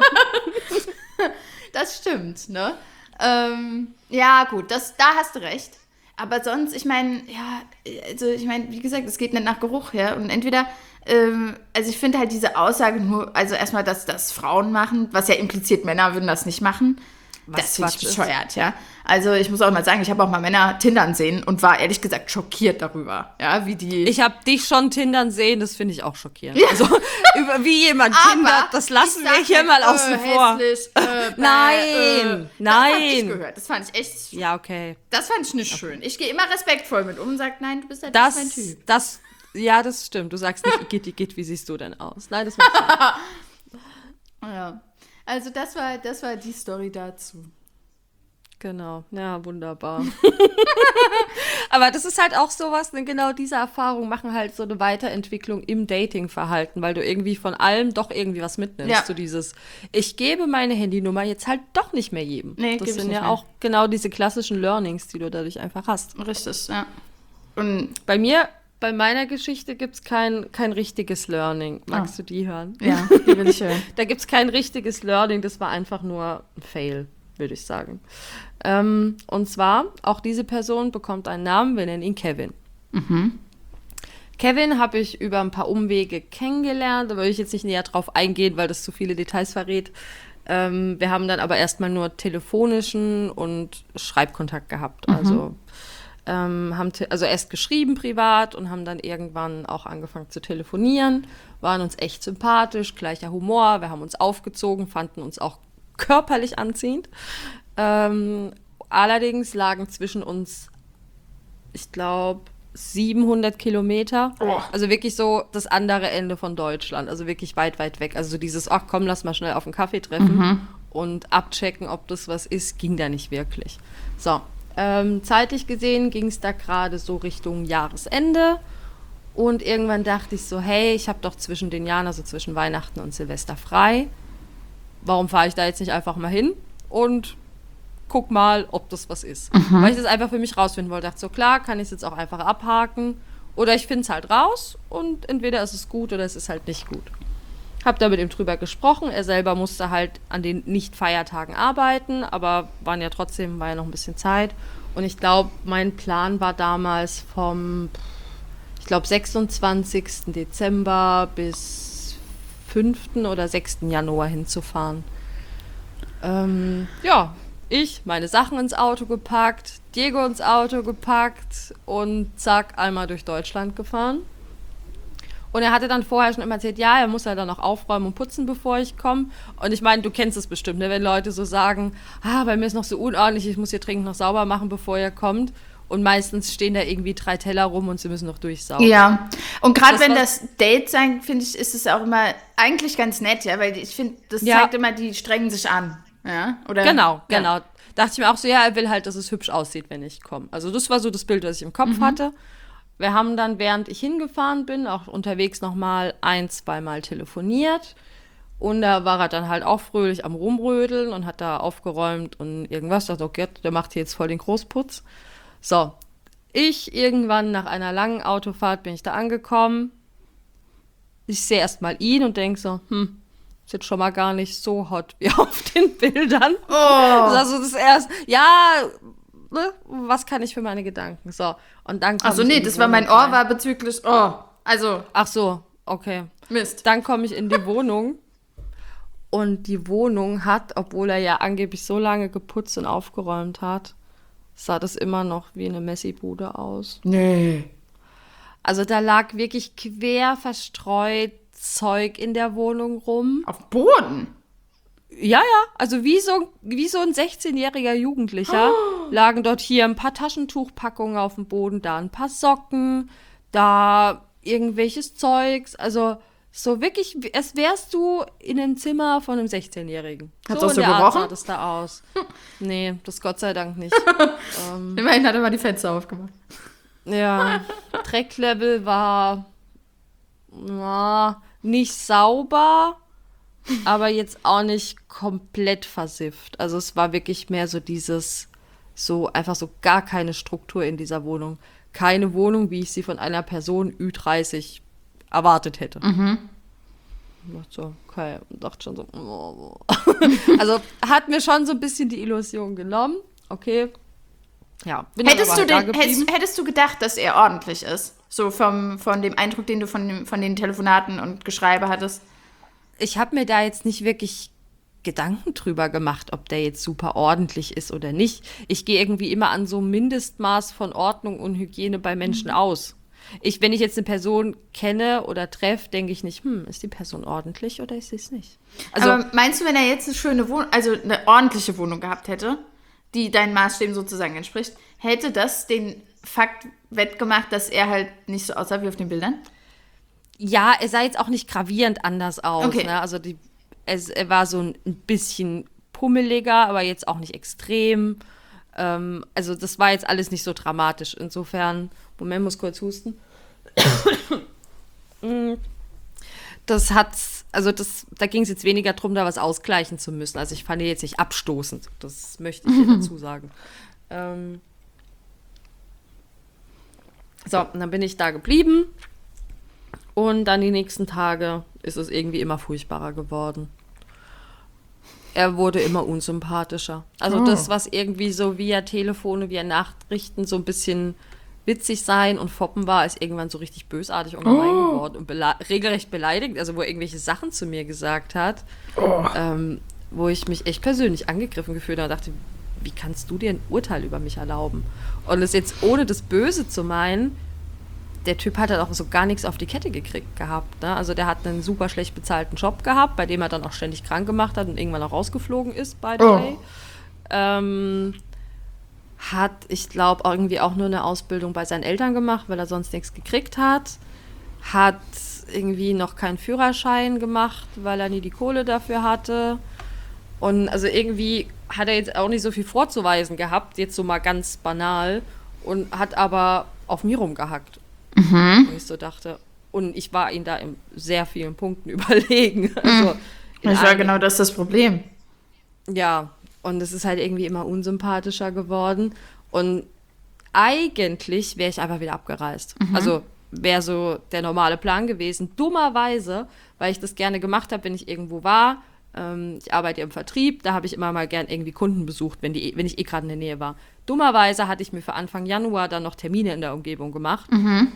Das stimmt, ne? Ähm, ja, gut, das, da hast du recht. Aber sonst, ich meine, ja, also ich meine, wie gesagt, es geht nicht nach Geruch her. Und entweder, ähm, also ich finde halt diese Aussage nur, also erstmal, dass das Frauen machen, was ja impliziert, Männer würden das nicht machen. Was das finde ich Quatsch ist. bescheuert, ja. Also ich muss auch mal sagen, ich habe auch mal Männer tindern sehen und war ehrlich gesagt schockiert darüber, ja, wie die... Ich habe dich schon tindern sehen, das finde ich auch schockierend. Also, über, wie jemand tindert, das lassen wir hier mal außen äh, vor. Hässlich, äh, Nein, äh, nein. Das habe ich gehört, das fand ich echt... Ja, okay. Das fand ich nicht schön. Ich gehe immer respektvoll mit um und sage, nein, du bist ja Das, nicht mein Typ. das, ja, das stimmt. Du sagst nicht, Igitt, Igitt, wie siehst du denn aus? Nein, das macht Sinn. Ja. Also das war, das war die Story dazu. Genau, ja, wunderbar. Aber das ist halt auch sowas, ne, genau diese Erfahrungen machen halt so eine Weiterentwicklung im Datingverhalten, weil du irgendwie von allem doch irgendwie was mitnimmst. Ja. So dieses, ich gebe meine Handynummer jetzt halt doch nicht mehr jedem. Nee, das geb ich sind nicht ja mehr. auch genau diese klassischen Learnings, die du dadurch einfach hast. Richtig, ja. Und Bei mir, bei meiner Geschichte gibt es kein, kein richtiges Learning. Magst Ah. du die hören? ja, die will ich hören. Da gibt es kein richtiges Learning, das war einfach nur ein Fail, würde ich sagen. Ähm, und zwar, auch diese Person bekommt einen Namen, wir nennen ihn Kevin. Mhm. Kevin habe ich über ein paar Umwege kennengelernt, da würde ich jetzt nicht näher drauf eingehen, weil das zu viele Details verrät. Ähm, wir haben dann aber erstmal nur telefonischen und Schreibkontakt gehabt. Mhm. Also, ähm, haben te- also erst geschrieben privat und haben dann irgendwann auch angefangen zu telefonieren, waren uns echt sympathisch, gleicher Humor, wir haben uns aufgezogen, fanden uns auch körperlich anziehend. Ähm, allerdings lagen zwischen uns, ich glaube, siebenhundert Kilometer. Oh. Also wirklich so das andere Ende von Deutschland. Also wirklich weit, weit weg. Also so dieses, ach komm, lass mal schnell auf einen Kaffee treffen mhm. und abchecken, ob das was ist, ging da nicht wirklich. So, ähm, zeitlich gesehen ging es da gerade so Richtung Jahresende. Und irgendwann dachte ich so, hey, ich habe doch zwischen den Jahren, also zwischen Weihnachten und Silvester frei. Warum fahre ich da jetzt nicht einfach mal hin und guck mal, ob das was ist. Mhm. Weil ich das einfach für mich rausfinden wollte. Ich dachte so, klar, kann ich es jetzt auch einfach abhaken. Oder ich finde es halt raus und entweder ist es gut oder es ist halt nicht gut. Hab da mit ihm drüber gesprochen. Er selber musste halt an den Nicht-Feiertagen arbeiten, aber waren ja trotzdem, war ja noch ein bisschen Zeit. Und ich glaube, mein Plan war damals vom, ich glaube, sechsundzwanzigsten Dezember bis fünften oder sechsten Januar hinzufahren. Ähm, ja, ich meine Sachen ins Auto gepackt, Diego ins Auto gepackt und zack, einmal durch Deutschland gefahren. Und er hatte dann vorher schon immer erzählt, ja, er muss halt dann noch aufräumen und putzen, bevor ich komme. Und ich meine, du kennst es bestimmt, ne? Wenn Leute so sagen, ah, bei mir ist noch so unordentlich, ich muss hier dringend noch sauber machen, bevor ihr kommt. Und meistens stehen da irgendwie drei Teller rum und sie müssen noch durchsaugen. Ja, und gerade Das wenn war- das Date sein, finde ich, ist es auch immer eigentlich ganz nett, ja, weil ich finde, das Ja. zeigt immer, die strengen sich an. Ja, oder? Genau, Ja. genau. Dachte ich mir auch so, ja, er will halt, dass es hübsch aussieht, wenn ich komme. Also das war so das Bild, was ich im Kopf Mhm. hatte. Wir haben dann, während ich hingefahren bin, auch unterwegs nochmal ein-, zweimal telefoniert. Und da war er dann halt auch fröhlich am Rumrödeln und hat da aufgeräumt und irgendwas. Ich dachte, okay, der macht hier jetzt voll den Großputz. So, ich irgendwann nach einer langen Autofahrt bin ich da angekommen. Ich sehe erstmal ihn und denke so, hm, ist jetzt schon mal gar nicht so hot wie auf den Bildern. Oh. Das ist also das erste, ja, ne, was kann ich für meine Gedanken? So, und dann komm Achso, ich nee, in die das war mein Wohnung Ohr rein. war bezüglich, oh, also, Ach so, okay. Mist. Dann komme ich in die Wohnung und die Wohnung hat, obwohl er ja angeblich so lange geputzt und aufgeräumt hat, sah das immer noch wie eine Messi-Bude aus. Nee. Also da lag wirklich quer verstreut Zeug in der Wohnung rum. Auf Boden? Ja, ja, also wie so, wie so ein sechzehnjähriger Jugendlicher lagen dort hier ein paar Taschentuchpackungen auf dem Boden, da ein paar Socken, da irgendwelches Zeugs, also so wirklich, als wärst du in einem Zimmer von einem sechzehnjährigen. Hat's so auch in so der Art gerochen? sah das da aus. Nee, das Gott sei Dank nicht. ähm, Immerhin hat er mal die Fenster aufgemacht. ja, Drecklevel war na, nicht sauber, aber jetzt auch nicht komplett versifft. Also es war wirklich mehr so dieses, so einfach so gar keine Struktur in dieser Wohnung. Keine Wohnung, wie ich sie von einer Person Ü dreißig erwartet hätte. Mhm. Ich dachte so, okay, und dachte schon so, oh. Also hat mir schon so ein bisschen die Illusion genommen. Okay. Ja, bin dann Hättest aber du, halt da den, hättest, geblieben. hättest du gedacht, dass er ordentlich ist? So vom, von dem Eindruck, den du von, dem, von den Telefonaten und Geschreibe hattest? Ich habe mir da jetzt nicht wirklich Gedanken drüber gemacht, ob der jetzt super ordentlich ist oder nicht. Ich gehe irgendwie immer an so ein Mindestmaß von Ordnung und Hygiene bei Menschen aus. Ich, wenn ich jetzt eine Person kenne oder treffe, denke ich nicht, hm, ist die Person ordentlich oder ist sie es nicht? Also, Aber meinst du, wenn er jetzt eine schöne Wohnung, also eine ordentliche Wohnung gehabt hätte, die deinen Maßstäben sozusagen entspricht, hätte das den Fakt wettgemacht, dass er halt nicht so aussah wie auf den Bildern? ja, er sah jetzt auch nicht gravierend anders aus. Okay. Ne? Also die, es, er war so ein bisschen pummeliger, aber jetzt auch nicht extrem. Ähm, also das war jetzt alles nicht so dramatisch. Insofern, Moment, muss kurz husten. Das hat, also das, da ging es jetzt weniger darum, da was ausgleichen zu müssen. Also ich fand ihn jetzt nicht abstoßend. Das möchte ich hier dazu sagen. Ähm, so, und dann bin ich da geblieben. Und dann die nächsten Tage ist es irgendwie immer furchtbarer geworden. Er wurde immer unsympathischer. Also Oh. das, was irgendwie so via Telefone, via Nachrichten so ein bisschen witzig sein und foppen war, ist irgendwann so richtig bösartig und gemein Oh. geworden und bele- regelrecht beleidigt, also wo er irgendwelche Sachen zu mir gesagt hat, Oh. ähm, wo ich mich echt persönlich angegriffen gefühlt habe und dachte, wie kannst du dir ein Urteil über mich erlauben? Und das jetzt ohne das Böse zu meinen, der Typ hat halt auch so gar nichts auf die Kette gekriegt gehabt. Ne? Also der hat einen super schlecht bezahlten Job gehabt, bei dem er dann auch ständig krank gemacht hat und irgendwann auch rausgeflogen ist, by the Oh. way. Ähm, hat, ich glaube, irgendwie auch nur eine Ausbildung bei seinen Eltern gemacht, weil er sonst nichts gekriegt hat. Hat irgendwie noch keinen Führerschein gemacht, weil er nie die Kohle dafür hatte. Und also irgendwie hat er jetzt auch nicht so viel vorzuweisen gehabt, jetzt so mal ganz banal. Und hat aber auf mir rumgehackt. Mhm. Wo ich so dachte. Und ich war ihm da in sehr vielen Punkten überlegen. Also das war genau das das Problem. Ja, und es ist halt irgendwie immer unsympathischer geworden. Und eigentlich wäre ich einfach wieder abgereist. Mhm. Also wäre so der normale Plan gewesen. Dummerweise, weil ich das gerne gemacht habe, wenn ich irgendwo war. Ähm, ich arbeite im Vertrieb, da habe ich immer mal gern irgendwie Kunden besucht, wenn, die, wenn ich eh gerade in der Nähe war. Dummerweise hatte ich mir für Anfang Januar dann noch Termine in der Umgebung gemacht, mhm.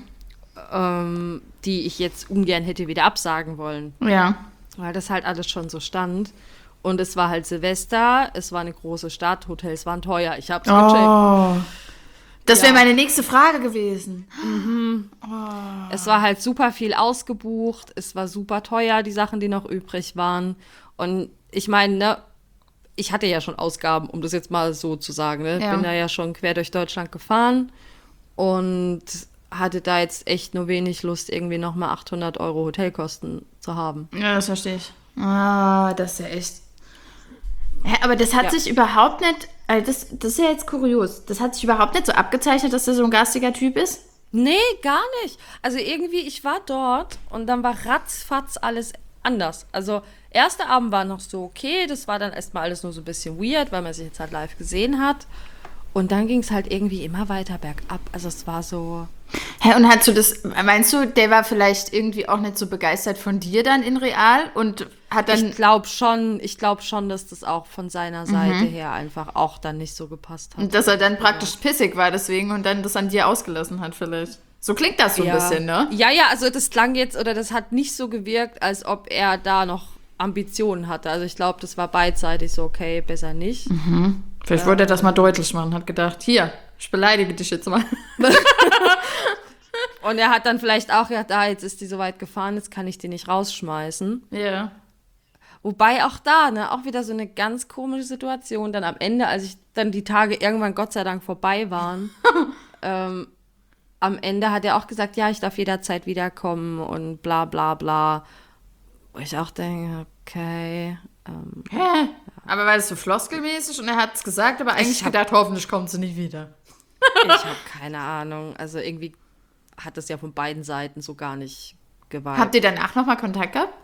ähm, die ich jetzt ungern hätte wieder absagen wollen. Ja. Weil das halt alles schon so stand. Und es war halt Silvester, es war eine große Stadt, Hotels waren teuer, ich hab's oh. gecheckt. Das wäre ja. meine nächste Frage gewesen. Mhm. Oh. Es war halt super viel ausgebucht, es war super teuer, die Sachen, die noch übrig waren. Und ich meine, ne, ich hatte ja schon Ausgaben, um das jetzt mal so zu sagen. Ne? Ja. Bin da ja schon quer durch Deutschland gefahren und hatte da jetzt echt nur wenig Lust, irgendwie nochmal achthundert Euro Hotelkosten zu haben. Ja, das verstehe ich. Ah, das ist ja echt... Hä, aber das hat ja. sich überhaupt nicht, also das, das ist ja jetzt kurios, das hat sich überhaupt nicht so abgezeichnet, dass der so ein garstiger Typ ist? Nee, gar nicht. Also irgendwie, ich war dort und dann war ratzfatz alles anders. Also erster Abend war noch so okay, das war dann erstmal alles nur so ein bisschen weird, weil man sich jetzt halt live gesehen hat. Und dann ging es halt irgendwie immer weiter bergab. Also es war so... Hä, und hast du das, meinst du, der war vielleicht irgendwie auch nicht so begeistert von dir dann in real und hat dann... Ich glaube schon, ich glaube schon, dass das auch von seiner Seite mhm. her einfach auch dann nicht so gepasst hat. Und dass er dann praktisch pissig war deswegen und dann das an dir ausgelassen hat vielleicht. So klingt das so ja. ein bisschen, ne? Ja, ja, also das klang jetzt, oder das hat nicht so gewirkt, als ob er da noch Ambitionen hatte. Also ich glaube, das war beidseitig so, okay, besser nicht. Mhm. Vielleicht ja. wollte er das mal deutlich machen, hat gedacht, hier, ich beleidige dich jetzt mal. Und er hat dann vielleicht auch gedacht, ah, jetzt ist die so weit gefahren, jetzt kann ich die nicht rausschmeißen. Ja. Yeah. Wobei auch da, ne, auch wieder so eine ganz komische Situation. Dann am Ende, als ich dann die Tage irgendwann Gott sei Dank vorbei waren, ähm, am Ende hat er auch gesagt, ja, ich darf jederzeit wiederkommen und bla bla bla. Wo ich auch denke, okay. Ähm, Hä? Ja. Aber war das so floskelmäßig und er hat es gesagt, aber eigentlich hab, gedacht, hoffentlich kommt sie nicht wieder. Ich habe keine Ahnung. Also irgendwie hat das ja von beiden Seiten so gar nicht gewagt. Habt ihr danach nochmal Kontakt gehabt?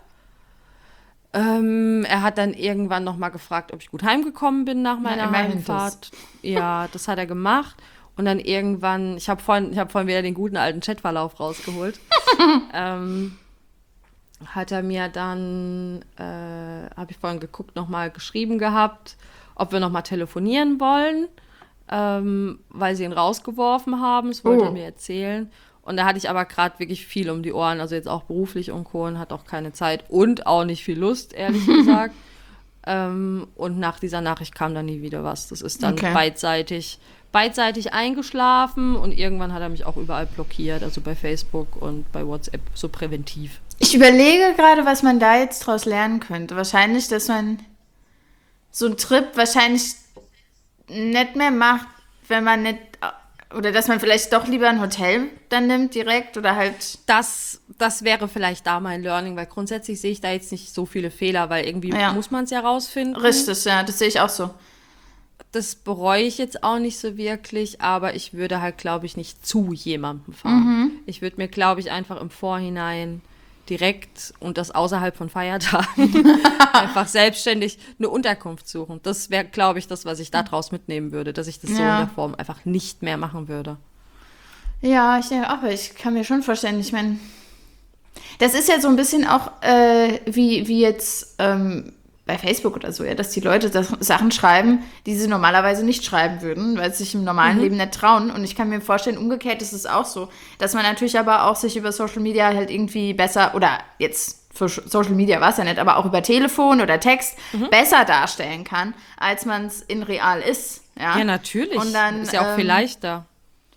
Ähm, er hat dann irgendwann nochmal gefragt, ob ich gut heimgekommen bin nach meiner Heimfahrt. Ja, das hat er gemacht. Und dann irgendwann, ich habe vorhin, ich hab vorhin wieder den guten alten Chatverlauf rausgeholt. ähm, hat er mir dann, äh, habe ich vorhin geguckt, nochmal geschrieben gehabt, ob wir nochmal telefonieren wollen, ähm, weil sie ihn rausgeworfen haben. Das wollte oh. er mir erzählen. Und da hatte ich aber gerade wirklich viel um die Ohren, also jetzt auch beruflich und Co. und hat auch keine Zeit und auch nicht viel Lust, ehrlich gesagt. ähm, und nach dieser Nachricht kam dann nie wieder was. Das ist dann okay. beidseitig, beidseitig eingeschlafen und irgendwann hat er mich auch überall blockiert, also bei Facebook und bei WhatsApp, so präventiv. Ich überlege gerade, was man da jetzt draus lernen könnte. Wahrscheinlich, dass man so einen Trip wahrscheinlich nicht mehr macht, wenn man nicht... Oder dass man vielleicht doch lieber ein Hotel dann nimmt direkt oder halt... Das, das wäre vielleicht da mein Learning, weil grundsätzlich sehe ich da jetzt nicht so viele Fehler, weil irgendwie ja. muss man es ja rausfinden. Richtig, ja, das sehe ich auch so. Das bereue ich jetzt auch nicht so wirklich, aber ich würde halt, glaube ich, nicht zu jemandem fahren. Mhm. Ich würde mir, glaube ich, einfach im Vorhinein direkt und das außerhalb von Feiertagen einfach selbstständig eine Unterkunft suchen. Das wäre, glaube ich, das, was ich da draus mitnehmen würde, dass ich das ja. so in der Form einfach nicht mehr machen würde. Ja, ich denke auch, ich kann mir schon vorstellen, ich meine, das ist ja so ein bisschen auch äh, wie, wie jetzt ähm, bei Facebook oder so, ja, dass die Leute das, Sachen schreiben, die sie normalerweise nicht schreiben würden, weil sie sich im normalen mhm. Leben nicht trauen. Und ich kann mir vorstellen, umgekehrt ist es auch so, dass man natürlich aber auch sich über Social Media halt irgendwie besser, oder jetzt für Social Media war es ja nicht, aber auch über Telefon oder Text mhm. besser darstellen kann, als man es in real ist. Ja, ja natürlich. Und dann, ist ja auch ähm, viel leichter.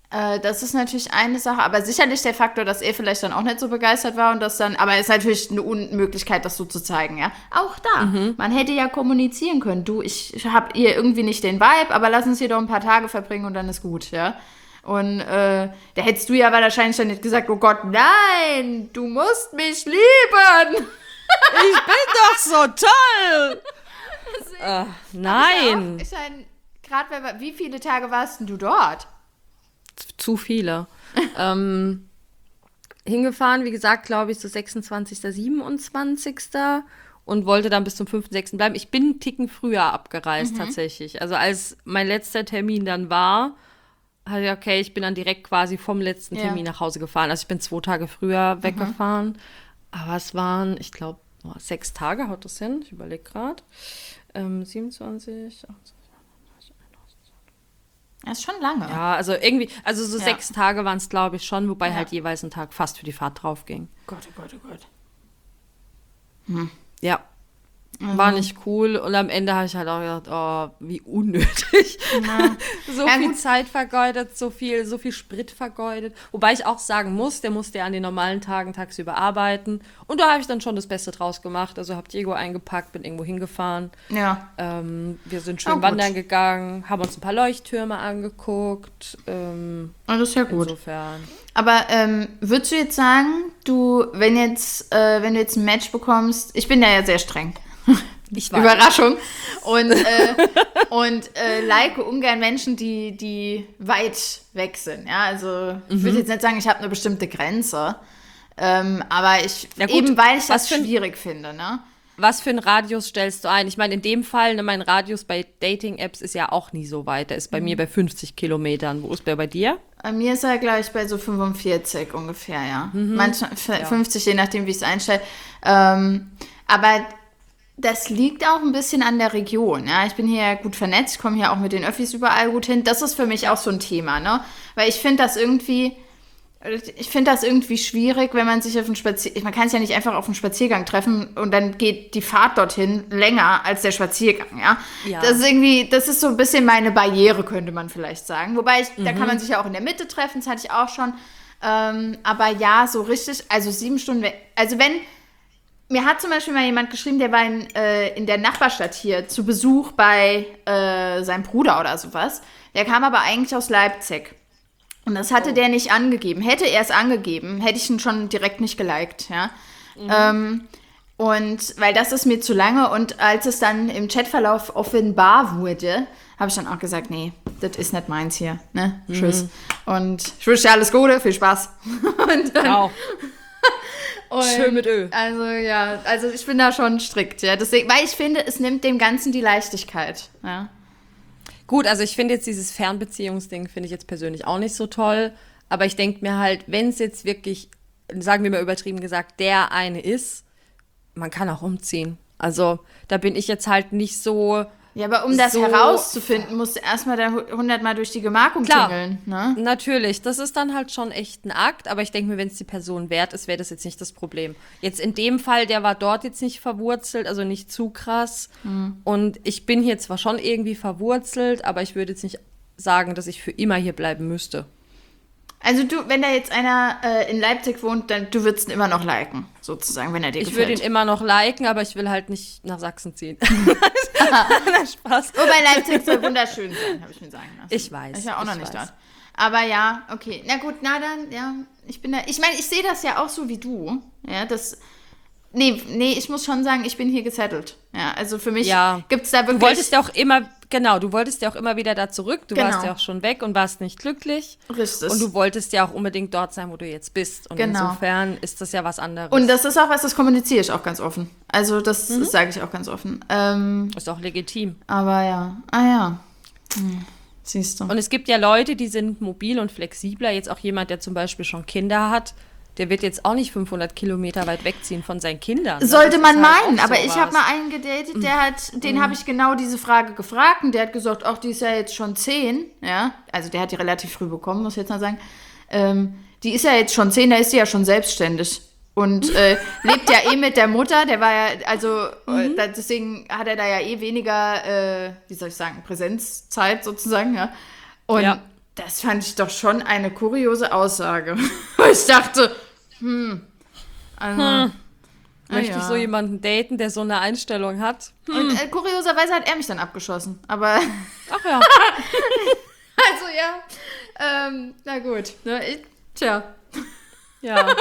Äh, das ist natürlich eine Sache, aber sicherlich der Faktor, dass er vielleicht dann auch nicht so begeistert war und das dann, aber es ist natürlich eine Unmöglichkeit, das so zu zeigen, ja. Auch da, mhm. man hätte ja kommunizieren können, du, ich habe hier irgendwie nicht den Vibe, aber lass uns hier doch ein paar Tage verbringen und dann ist gut, ja. Und äh, da hättest du ja wahrscheinlich dann nicht gesagt, oh Gott, nein, du musst mich lieben. Ich bin doch so toll. uh, nein. Ich meine, gerade wie viele Tage warst denn du dort? Zu viele. ähm, hingefahren, wie gesagt, glaube ich, so sechsundzwanzigsten, siebenundzwanzigsten und wollte dann bis zum fünften, sechsten bleiben. Ich bin einen Ticken früher abgereist, mhm. tatsächlich. Also als mein letzter Termin dann war, hatte ich, okay, ich bin dann direkt quasi vom letzten ja. Termin nach Hause gefahren. Also ich bin zwei Tage früher weggefahren. Mhm. Aber es waren, ich glaube, oh, sechs Tage haut das hin. Ich überlege gerade. Ähm, siebenundzwanzig, achtundzwanzig. Das ist schon lange. Ja, also irgendwie, also so ja. sechs Tage waren es, glaube ich, schon, wobei ja. halt jeweils ein Tag fast für die Fahrt drauf ging. Gott, oh Gott, oh Gott. Hm. Ja. Mhm. War nicht cool und am Ende habe ich halt auch gedacht, oh, wie unnötig. Ja. so ja, viel gut. Zeit vergeudet, so viel, so viel Sprit vergeudet. Wobei ich auch sagen muss, der musste ja an den normalen Tagen tagsüber arbeiten. Und da habe ich dann schon das Beste draus gemacht. Also habe Diego eingepackt, bin irgendwo hingefahren. Ja. Ähm, wir sind schön oh, wandern gegangen, haben uns ein paar Leuchttürme angeguckt. Ähm, oh, das ist ja gut. Insofern. Aber ähm, würdest du jetzt sagen, du, wenn jetzt, äh, wenn du jetzt ein Match bekommst, ich bin da ja sehr streng. Ich weiß. Überraschung. Und, äh, und äh, like ungern Menschen, die, die weit weg sind. Ja, also mhm. ich würde jetzt nicht sagen, ich habe eine bestimmte Grenze. Ähm, aber ich, ja gut, eben weil ich das schwierig finde, ne? Was für einen Radius stellst du ein? Ich meine, in dem Fall, ne, mein Radius bei Dating-Apps ist ja auch nie so weit. Der ist bei mhm. mir bei fünfzig Kilometern. Wo ist der bei dir? Bei mir ist er, glaube ich, bei so fünfundvierzig ungefähr, ja. Mhm. Manchmal fünfzig, ja. Je nachdem, wie ich es einstelle. Ähm, aber das liegt auch ein bisschen an der Region. Ja? Ich bin hier ja gut vernetzt, ich komme hier auch mit den Öffis überall gut hin. Das ist für mich auch so ein Thema, ne? Weil ich finde das irgendwie, ich finde das irgendwie schwierig, wenn man sich auf einen Spaziergang, man kann sich ja nicht einfach auf einen Spaziergang treffen und dann geht die Fahrt dorthin länger als der Spaziergang, ja? Ja. Das ist irgendwie, das ist so ein bisschen meine Barriere, könnte man vielleicht sagen. Wobei, ich, mhm. da kann man sich ja auch in der Mitte treffen, das hatte ich auch schon. Ähm, aber ja, so richtig, also sieben Stunden weg. Also wenn, mir hat zum Beispiel mal jemand geschrieben, der war in, äh, in der Nachbarstadt hier zu Besuch bei äh, seinem Bruder oder sowas. Der kam aber eigentlich aus Leipzig. Und das hatte oh. der nicht angegeben. Hätte er es angegeben, hätte ich ihn schon direkt nicht geliked, ja. Mhm. Ähm, und weil das ist mir zu lange. Und als es dann im Chatverlauf offenbar wurde, habe ich dann auch gesagt, nee, das ist nicht meins hier, ne? Mhm. Tschüss. Und ich wünsche dir alles Gute, viel Spaß. Und dann, auch. Und schön mit Öl. Also ja, also ich bin da schon strikt, ja. Deswegen, weil ich finde, es nimmt dem Ganzen die Leichtigkeit, ja. Gut, also ich finde jetzt dieses Fernbeziehungsding finde ich jetzt persönlich auch nicht so toll, aber ich denke mir halt, wenn es jetzt wirklich, sagen wir mal übertrieben gesagt, der eine ist, man kann auch umziehen. Also da bin ich jetzt halt nicht so. Ja, aber um das so herauszufinden, musst du erstmal da hundertmal durch die Gemarkung tingeln. Ne? Natürlich, das ist dann halt schon echt ein Akt, aber ich denke mir, wenn es die Person wert ist, wäre das jetzt nicht das Problem. Jetzt in dem Fall, der war dort jetzt nicht verwurzelt, also nicht zu krass. Mhm. Und ich bin hier zwar schon irgendwie verwurzelt, aber ich würde jetzt nicht sagen, dass ich für immer hier bleiben müsste. Also du, wenn da jetzt einer äh, in Leipzig wohnt, dann du würdest ihn immer noch liken, sozusagen, wenn er dir ich gefällt. Ich würde ihn immer noch liken, aber ich will halt nicht nach Sachsen ziehen. Nein, Spaß. Wobei Leipzig soll wunderschön sein, habe ich mir sagen lassen. Ich weiß. Ich war auch noch nicht weiß. dort. Aber ja, okay. Na gut, na dann, ja, ich bin da, ich meine, ich sehe das ja auch so wie du, ja, das, nee, nee, ich muss schon sagen, ich bin hier gesettelt. Ja, also für mich ja. gibt es da wirklich. Du wolltest ja auch immer, genau, du wolltest ja auch immer wieder da zurück, du genau. warst ja auch schon weg und warst nicht glücklich. Richtig. Und du wolltest ja auch unbedingt dort sein, wo du jetzt bist. Und genau. insofern ist das ja was anderes. Und das ist auch was, das kommuniziere ich auch ganz offen. Also das, mhm. das sage ich auch ganz offen. Ähm, ist auch legitim. Aber ja, ah ja, hm. Siehst du. Und es gibt ja Leute, die sind mobil und flexibler. Jetzt auch jemand, der zum Beispiel schon Kinder hat, der wird jetzt auch nicht fünfhundert Kilometer weit wegziehen von seinen Kindern. Sollte man halt meinen, aber ich habe mal einen gedatet, der hat, den mhm. habe ich genau diese Frage gefragt und der hat gesagt, ach, die ist ja jetzt schon zehn, ja, also der hat die relativ früh bekommen, muss ich jetzt mal sagen, ähm, die ist ja jetzt schon zehn, da ist sie ja schon selbstständig und äh, lebt ja eh mit der Mutter, der war ja, also mhm. äh, deswegen hat er da ja eh weniger, äh, wie soll ich sagen, Präsenzzeit sozusagen, ja, und ja. das fand ich doch schon eine kuriose Aussage. Ich dachte, hm, also, Hm. ah, Möchte ja. ich so jemanden daten, der so eine Einstellung hat? Hm. Und äh, kurioserweise hat er mich dann abgeschossen. Aber, Ach ja. also ja, ähm, na gut. Ne, ich, tja, Ja.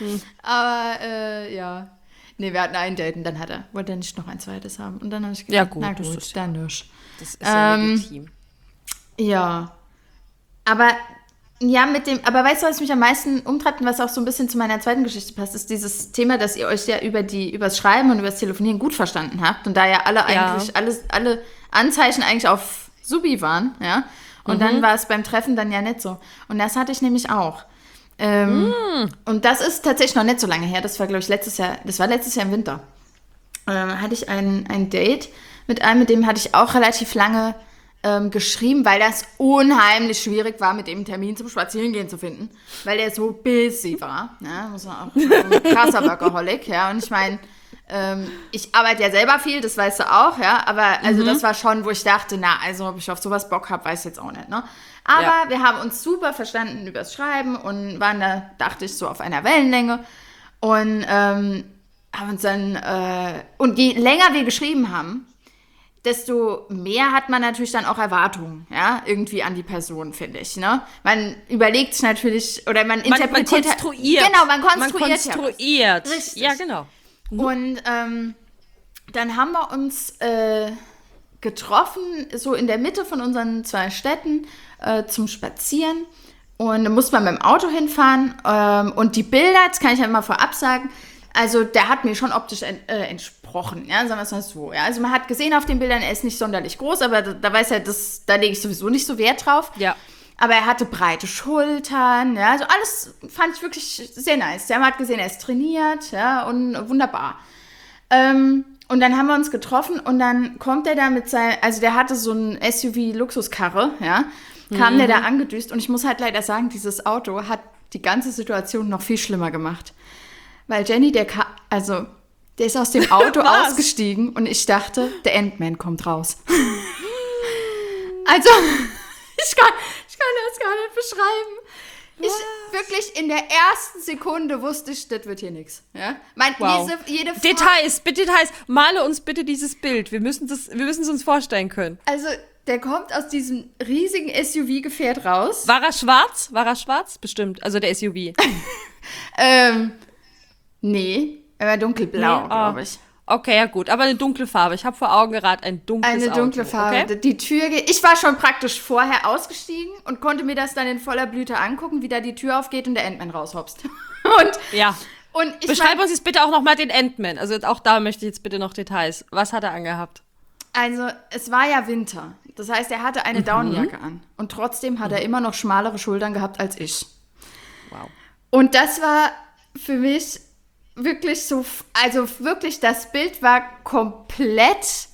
aber äh, ja. Nee, wir hatten ein Date und dann hat er, wollte er nicht noch ein zweites haben. Und dann habe ich gesagt, Ja, gut, na das gut, ist- dann nicht. Das ist ja Ähm, legitim. Ja. Aber, ja, mit dem, aber weißt du, was mich am meisten umtreibt und was auch so ein bisschen zu meiner zweiten Geschichte passt, ist dieses Thema, dass ihr euch ja über die, übers Schreiben und übers Telefonieren gut verstanden habt und da ja alle Ja. eigentlich, alles, alle Anzeichen eigentlich auf Subi waren, ja. Und Mhm. dann war es beim Treffen dann ja nicht so. Und das hatte ich nämlich auch. Ähm, Mm. Und das ist tatsächlich noch nicht so lange her. Das war, glaube ich, letztes Jahr, das war letztes Jahr im Winter. Ähm, hatte ich ein, ein Date mit einem, mit dem hatte ich auch relativ lange ähm, geschrieben, weil das unheimlich schwierig war, mit dem einen Termin zum Spazierengehen zu finden, weil der so busy war. Ja, muss man auch ein krasser Workaholic, ja. Und ich meine, ähm, ich arbeite ja selber viel, das weißt du auch, ja. Aber also das war schon, wo ich dachte, na, also ob ich auf sowas Bock habe, weiß ich jetzt auch nicht, ne? Aber Ja. wir haben uns super verstanden übers Schreiben und waren da, dachte ich, so auf einer Wellenlänge. Und ähm, haben uns dann, äh, und je länger wir geschrieben haben, desto mehr hat man natürlich dann auch Erwartungen, ja, irgendwie an die Person, finde ich, ne? Man überlegt sich natürlich, oder man Man, man interpretiert. konstruiert. Genau, man konstruiert. Man konstruiert. Ja. Richtig. Ja, genau. Und ähm, dann haben wir uns äh, getroffen, so in der Mitte von unseren zwei Städten äh, zum Spazieren. Und da musste man mit dem Auto hinfahren. Ähm, und die Bilder, das kann ich ja mal vorab sagen, also der hat mir schon optisch en- äh, entsprochen, ja, sagen wir es mal so. Ja. Also man hat gesehen auf den Bildern, er ist nicht sonderlich groß, aber da, da weiß er, das, da lege ich sowieso nicht so Wert drauf. Ja. Aber er hatte breite Schultern, ja, also alles fand ich wirklich sehr nice. Ja, man hat gesehen, er ist trainiert, ja, und wunderbar. Ähm, und dann haben wir uns getroffen und dann kommt er da mit seinem, also der hatte so ein S U V-Luxuskarre, ja, kam Mhm. der da angedüst und ich muss halt leider sagen, dieses Auto hat die ganze Situation noch viel schlimmer gemacht. Weil Jenny, der, ka- also, der ist aus dem Auto Was? ausgestiegen und ich dachte, der Ant-Man kommt raus. Also, ich kann, ich kann das gar nicht beschreiben. Ich wirklich in der ersten Sekunde wusste ich, das wird hier nichts. Ja? Mein, Wow. diese, jede Frau, Details, bitte Details. Male uns bitte dieses Bild. Wir müssen das, wir müssen es uns vorstellen können. Also, der kommt aus diesem riesigen S U V-Gefährt raus. War er schwarz? War er schwarz? Bestimmt. Also der S U V. Ähm, nee, er war dunkelblau, Nee, glaube ah. ich. Okay, ja gut. Aber eine dunkle Farbe. Ich habe vor Augen gerade ein dunkles Eine dunkle Auto. Farbe. Okay? Die Tür geht. Ich war schon praktisch vorher ausgestiegen und konnte mir das dann in voller Blüte angucken, wie da die Tür aufgeht und der Ant-Man raushopst. Und, Ja. und ich Beschreib mein, uns jetzt bitte auch noch mal den Ant-Man. Also auch da möchte ich jetzt bitte noch Details. Was hat er angehabt? also es war ja Winter. Das heißt, er hatte eine Daunenjacke an. Und trotzdem hat er immer noch schmalere Schultern gehabt als ich. Wow. Und das war für mich wirklich so, also wirklich, das Bild war komplett,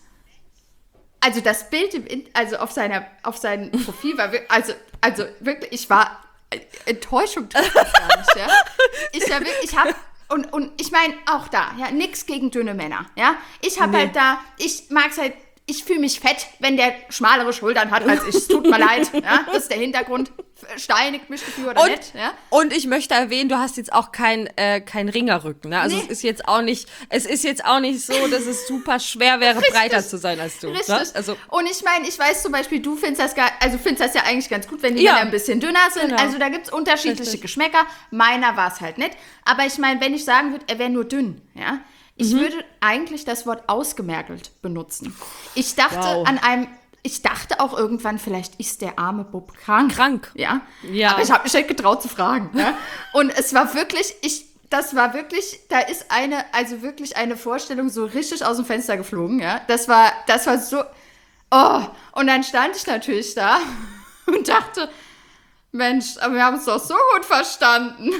also das Bild, im, In- also auf seiner, auf seinem Profil war, wir- also, also wirklich, ich war, Enttäuschung trifft das gar nicht, ja. Ich, ja wirklich, ich habe, und, und ich meine, auch da, ja, nix gegen dünne Männer, ja. Ich habe Nee. halt da, ich mag's halt, ich fühle mich fett, wenn der schmalere Schultern hat als ich. Es tut mir leid, ja. Das ist der Hintergrund. Steinigt mich dafür oder Und, nicht, ja. und ich möchte erwähnen, du hast jetzt auch kein, äh, kein Ringerrücken. Ne? Also Nee. es ist jetzt auch nicht, es ist jetzt auch nicht so, dass es super schwer wäre, breiter zu sein als du. Richtig. Ne? Also Und ich meine, ich weiß zum Beispiel, du findest das, gar, also findest das ja eigentlich ganz gut, wenn die Ja. Männer ein bisschen dünner sind. Genau. Also da gibt es unterschiedliche Richtig. Geschmäcker. Meiner war es halt nicht. Aber ich meine, wenn ich sagen würde, er wäre nur dünn, ja, ich Mhm. würde eigentlich das Wort ausgemergelt benutzen. Ich dachte Wow. an einem, ich dachte auch irgendwann, vielleicht ist der arme Bub krank. Krank. Ja. Ja. Aber ich habe mich nicht getraut zu fragen. Ja? Und es war wirklich, ich, das war wirklich, da ist eine, also wirklich eine Vorstellung so richtig aus dem Fenster geflogen. Ja. Das war, das war so, oh. Und dann stand ich natürlich da und dachte, Mensch, aber wir haben es doch so gut verstanden.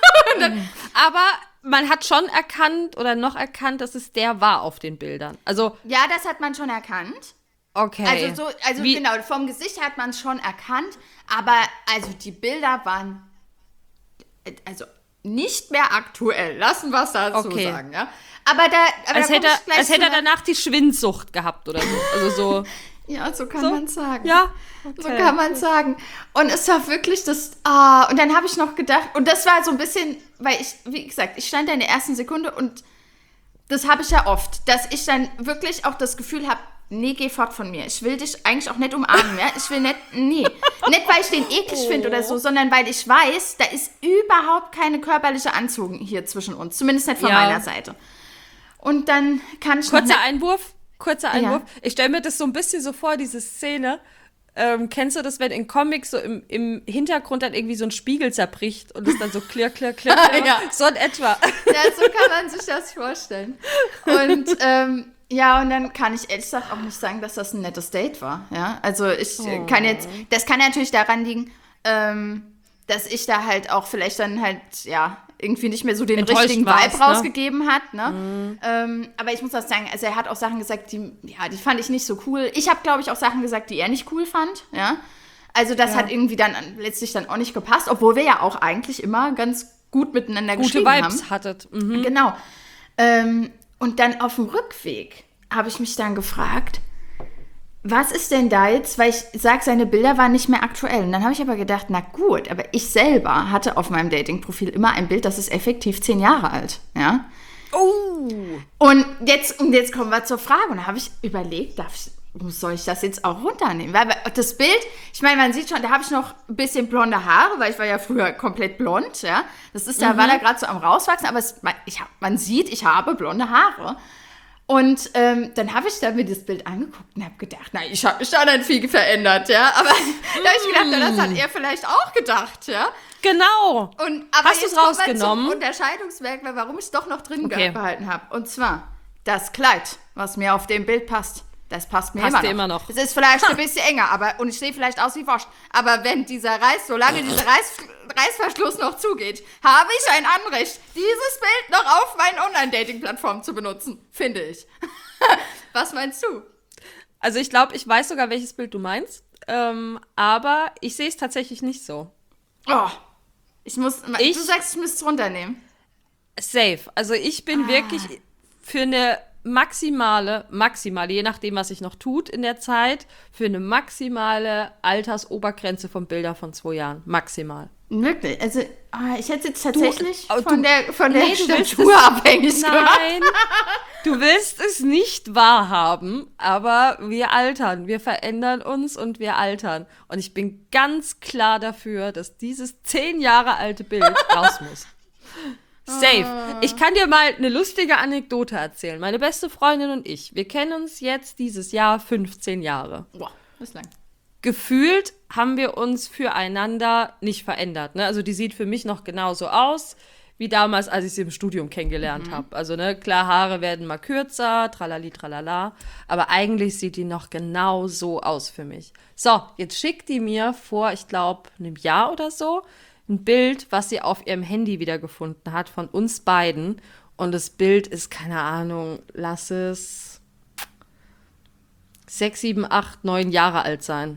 aber man hat schon erkannt oder noch erkannt, dass es der war auf den Bildern. Also, Ja, das hat man schon erkannt. okay. Also so, also Wie- genau, vom Gesicht hat man es schon erkannt, aber also die Bilder waren äh, also nicht mehr aktuell. Lassen wir es dazu Okay. sagen, ja. Aber da, aber Als da hätte, komm er, ich gleich als hätte zu er einer- danach die Schwindsucht gehabt oder so. Also so. Ja, so kann So? man sagen. Ja, So kann man sagen. Und es war wirklich das, ah, und dann habe ich noch gedacht, und das war so ein bisschen, weil ich, wie gesagt, ich stand da in der ersten Sekunde und das habe ich ja oft, dass ich dann wirklich auch das Gefühl habe, nee, geh fort von mir. Ich will dich eigentlich auch nicht umarmen, ja? Ich will nicht, nee. Nicht, weil ich den eklig Oh. finde oder so, sondern weil ich weiß, da ist überhaupt keine körperliche Anziehung hier zwischen uns. Zumindest nicht von Ja. meiner Seite. Und dann kann ich noch Kurzer nicht... Einwurf, kurzer Einwurf. Ja. Ich stelle mir das so ein bisschen so vor, diese Szene. Ähm, kennst du das, wenn in Comics so im, im Hintergrund dann irgendwie so ein Spiegel zerbricht und es dann so klirr, klirr, klirr, klirr. Ja. So in etwa. Ja, so kann man sich das vorstellen. Und ähm, ja, und dann kann ich ehrlich gesagt auch nicht sagen, dass das ein nettes Date war. Ja, also ich Oh. kann jetzt, das kann natürlich daran liegen, ähm, dass ich da halt auch vielleicht dann halt, ja, irgendwie nicht mehr so den Enttäuscht richtigen warst, Vibe ne? rausgegeben hat. Ne? Ähm, aber ich muss auch sagen, also er hat auch Sachen gesagt, die, ja, die fand ich nicht so cool. Ich habe, glaube ich, auch Sachen gesagt, die er nicht cool fand. Ja, also das Ja. hat irgendwie dann letztlich dann auch nicht gepasst, obwohl wir ja auch eigentlich immer ganz gut miteinander Gute geschrieben haben. Vibes hattet. Mhm. Genau. Ähm, und dann auf dem Rückweg habe ich mich dann gefragt, was ist denn da jetzt, weil ich sage, seine Bilder waren nicht mehr aktuell. Und dann habe ich aber gedacht, na gut, aber ich selber hatte auf meinem Dating-Profil immer ein Bild, das ist effektiv zehn Jahre alt. Ja. Oh. Und jetzt, und jetzt kommen wir zur Frage. Und da habe ich überlegt, darf ich, soll ich das jetzt auch runternehmen? Weil das Bild, ich meine, man sieht schon, da habe ich noch ein bisschen blonde Haare, weil ich war ja früher komplett blond. Ja. Das ist, da war da gerade so am rauswachsen, aber es, man, ich hab, man sieht, ich habe blonde Haare. Und ähm, dann habe ich da mir das Bild angeguckt und habe gedacht, na, ich habe mich da nicht viel verändert, ja. Aber da habe ich gedacht, na, das hat er vielleicht auch gedacht, ja. Genau. Und, aber Hast jetzt du's kommen wir rausgenommen? zum Unterscheidungsmerkmal, warum ich es doch noch drin Okay. behalten habe. Und zwar das Kleid, was mir auf dem Bild passt. Das passt mir Passt immer, dir noch. immer noch. Es ist vielleicht ein bisschen enger, aber und ich sehe vielleicht aus wie Wurst. Aber wenn dieser Reiß, solange dieser Reiß, Reißverschluss noch zugeht, habe ich ein Anrecht, dieses Bild noch auf meinen Online-Dating-Plattformen zu benutzen, finde ich. Was meinst du? Also ich glaube, ich weiß sogar, welches Bild du meinst. Ähm, aber ich sehe es tatsächlich nicht so. Oh, ich muss, Ich- du sagst, ich müsste es runternehmen. Safe. Also ich bin wirklich für eine maximale, maximale, je nachdem, was sich noch tut in der Zeit, für eine maximale Altersobergrenze von Bildern von zwei Jahren. Maximal. Wirklich? Also, ah, ich hätte jetzt tatsächlich Du- von du- der, von der Nee, du willst Statur es- abhängig gemacht. Nein, du willst es nicht wahrhaben, aber wir altern, wir verändern uns und wir altern. Und ich bin ganz klar dafür, dass dieses zehn Jahre alte Bild raus muss. Safe. Ich kann dir mal eine lustige Anekdote erzählen. Meine beste Freundin und ich, wir kennen uns jetzt dieses Jahr fünfzehn Jahre. Boah, das ist lang. Gefühlt haben wir uns füreinander nicht verändert. Ne? Also die sieht für mich noch genauso aus, wie damals, als ich sie im Studium kennengelernt Mhm. habe. Also ne, klar, Haare werden mal kürzer, tralali, tralala. Aber eigentlich sieht die noch genau so aus für mich. So, jetzt schickt die mir vor, ich glaube, einem Jahr oder so, ein Bild, was sie auf ihrem Handy wiedergefunden hat von uns beiden. Und das Bild ist, keine Ahnung, lass es sechs, sieben, acht, neun Jahre alt sein.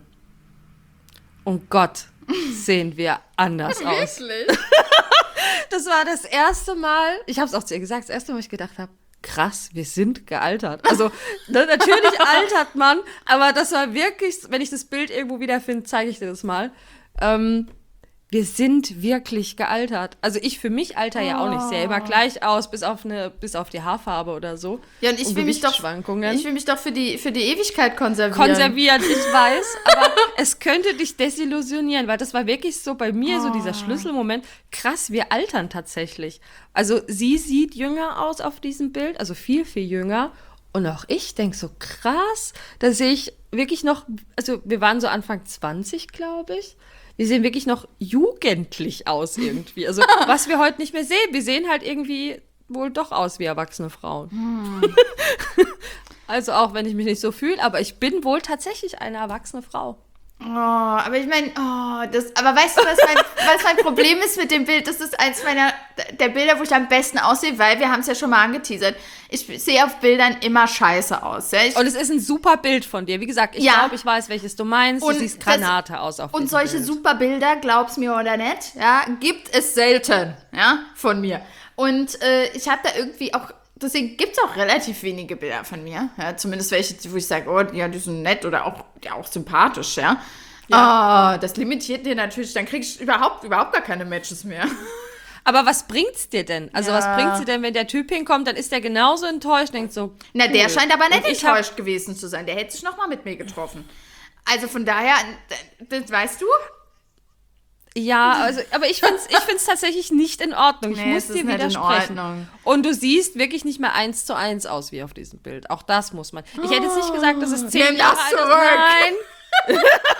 Und Gott, sehen wir anders aus. Wirklich? Das war das erste Mal, ich habe es auch zu ihr gesagt, das erste Mal, wo ich gedacht habe, krass, wir sind gealtert. Also ne, natürlich altert man, aber das war wirklich, wenn ich das Bild irgendwo wiederfinde, zeige ich dir das mal. Ähm, wir sind wirklich gealtert. Also ich für mich alter ja auch nicht selber gleich aus, bis auf eine, bis auf die Haarfarbe oder so. Ja, und ich will mich doch, Gewichtsschwankungen. ich will mich doch für die, für die Ewigkeit konservieren. konserviert, ich weiß, aber es könnte dich desillusionieren, weil das war wirklich so bei mir so dieser Schlüsselmoment. Krass, wir altern tatsächlich. Also sie sieht jünger aus auf diesem Bild, also viel, viel jünger. Und auch ich denke so, krass, da sehe ich wirklich noch, also wir waren so Anfang zwanzig, glaube ich. Wir sehen wirklich noch jugendlich aus irgendwie. Also was wir heute nicht mehr sehen, wir sehen halt irgendwie wohl doch aus wie erwachsene Frauen. Hm. Also auch wenn ich mich nicht so fühle, aber ich bin wohl tatsächlich eine erwachsene Frau. Oh, aber ich meine, oh, das, aber weißt du, was mein, was mein Problem ist mit dem Bild? Das ist eins meiner, der Bilder, wo ich am besten aussehe, weil wir haben es ja schon mal angeteasert. Ich sehe auf Bildern immer scheiße aus. Ja? Ich, Und es ist ein super Bild von dir. Wie gesagt, ich Ja. glaube, ich weiß, welches du meinst. Und du siehst das- Granate aus auf und diesem solche Bild. super Bilder, glaub's mir oder nicht, ja, gibt es selten, ja, von mir. Und äh, ich habe da irgendwie auch deswegen gibt es auch relativ wenige Bilder von mir. Ja, zumindest welche, wo ich sage, oh, ja, die sind nett oder auch, ja, auch sympathisch, ja. Ja. Oh, das limitiert dir natürlich, dann kriegst du überhaupt, überhaupt gar keine Matches mehr. Aber was bringt's dir denn? Also Ja. was bringt's dir denn, wenn der Typ hinkommt, dann ist der genauso enttäuscht, denkt so, Na, der cool. scheint aber nicht Und ich hab- enttäuscht gewesen zu sein. Der hätte sich nochmal mit mir getroffen. Also von daher, das weißt du? Ja, also, aber ich finde es ich find's tatsächlich nicht in Ordnung. Ich Nee, muss es ist dir nicht in widersprechen. Ordnung. Und du siehst wirklich nicht mehr eins zu eins aus wie auf diesem Bild. Auch das muss man. Ich hätte jetzt nicht gesagt, dass es zehn Nimm Jahre das alt ist. zurück. Nein.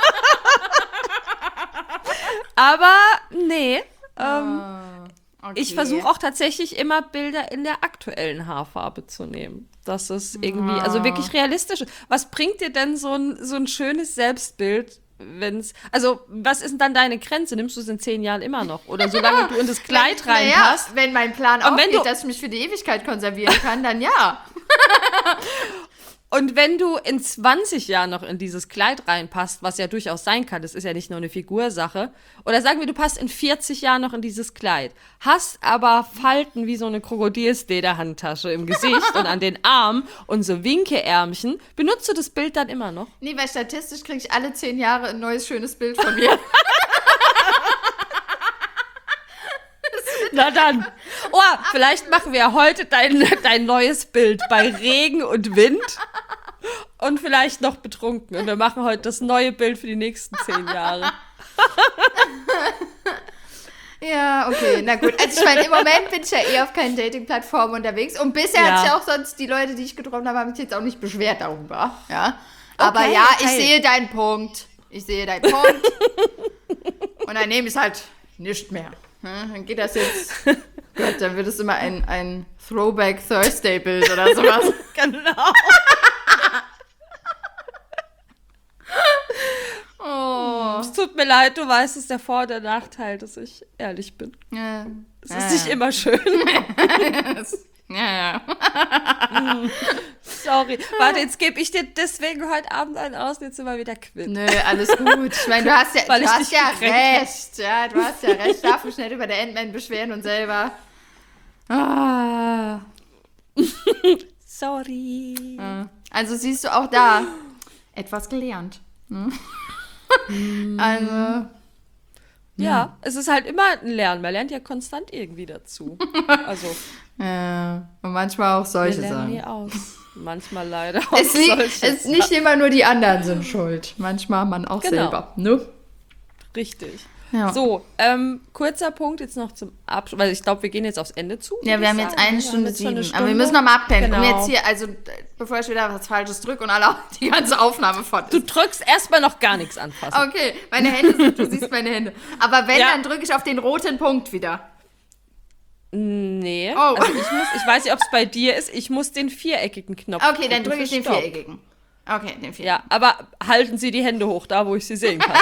Aber nee. Ähm, Okay. Ich versuche auch tatsächlich immer Bilder in der aktuellen Haarfarbe zu nehmen. Das ist irgendwie, also wirklich realistisch ist. Was bringt dir denn so ein, so ein schönes Selbstbild, wenn's, also was ist denn dann deine Grenze? Nimmst du es in zehn Jahren immer noch? Oder solange du in das Kleid Naja, reinpasst? wenn mein Plan Und wenn aufgeht, du- dass ich mich für die Ewigkeit konservieren kann, dann ja. Und wenn du in zwanzig Jahren noch in dieses Kleid reinpasst, was ja durchaus sein kann, das ist ja nicht nur eine Figursache, oder sagen wir, du passt in vierzig Jahren noch in dieses Kleid, hast aber Falten wie so eine Krokodilslederhandtasche im Gesicht und an den Armen und so Winkeärmchen, benutzt du das Bild dann immer noch? Nee, weil statistisch kriege ich alle zehn Jahre ein neues, schönes Bild von mir. Na dann. Oh, vielleicht machen wir heute dein, dein neues Bild bei Regen und Wind und vielleicht noch betrunken. Und wir machen heute das neue Bild für die nächsten zehn Jahre. Ja, okay, na gut. Also ich meine, im Moment bin ich ja eh auf keinen Dating-Plattformen unterwegs. Und bisher Ja. hat sich auch sonst, die Leute, die ich getroffen habe, haben sich jetzt auch nicht beschwert darüber. Ja. Aber Okay, ja, ich okay. sehe deinen Punkt. Ich sehe deinen Punkt. Und dann nehme ich es halt nicht mehr. Ja, dann geht das jetzt. Gott, dann wird es immer ein, ein Throwback Thursday-Bild oder sowas. Genau. Oh. Es tut mir leid, du weißt, es ist der Vor- und der Nachteil, dass ich ehrlich bin. Ja. Es ist nicht immer schön. Ja, ja. Sorry. Warte, jetzt gebe ich dir deswegen heute Abend einen aus, jetzt sind wir wieder quitt. Nö, alles gut. Ich meine, du hast ja, Weil du ich hast dich ja gekränkt hab. recht. Ja, du hast ja recht. Darf mich nicht über der Ant-Man beschweren und selber. Ah. Sorry. Also siehst du auch da etwas gelernt. Ne? Also, Ja, es ist halt immer ein Lernen. Man lernt ja konstant irgendwie dazu. Also, äh, und manchmal auch wir solche lernen nie Sachen. aus. Manchmal leider auch Es liegt, solches. es nicht immer nur die anderen sind schuld. Manchmal man auch Genau. selber. Ne? Richtig. Ja. So, ähm, kurzer Punkt jetzt noch zum Abschluss, weil ich glaube, wir gehen jetzt aufs Ende zu. Ja, würd wir ich haben jetzt sagen. eine Wir haben Stunde jetzt schon sieben. eine Aber wir Stunde. müssen noch mal abpennen. Genau. Um jetzt hier, also äh, bevor ich wieder was Falsches drücke und alle die ganze Aufnahme fort Du ist. drückst erstmal noch gar nichts anfassen. Okay, meine Hände sind, du siehst meine Hände. Aber wenn, Ja. dann drücke ich auf den roten Punkt wieder. Nee. Oh. Also ich muss, ich weiß nicht, ob es bei dir ist, ich muss den viereckigen Knopf Okay, dann drücken drücke ich für den Stopp. viereckigen. Okay, den viereckigen. Ja, aber halten Sie die Hände hoch, da wo ich sie sehen kann.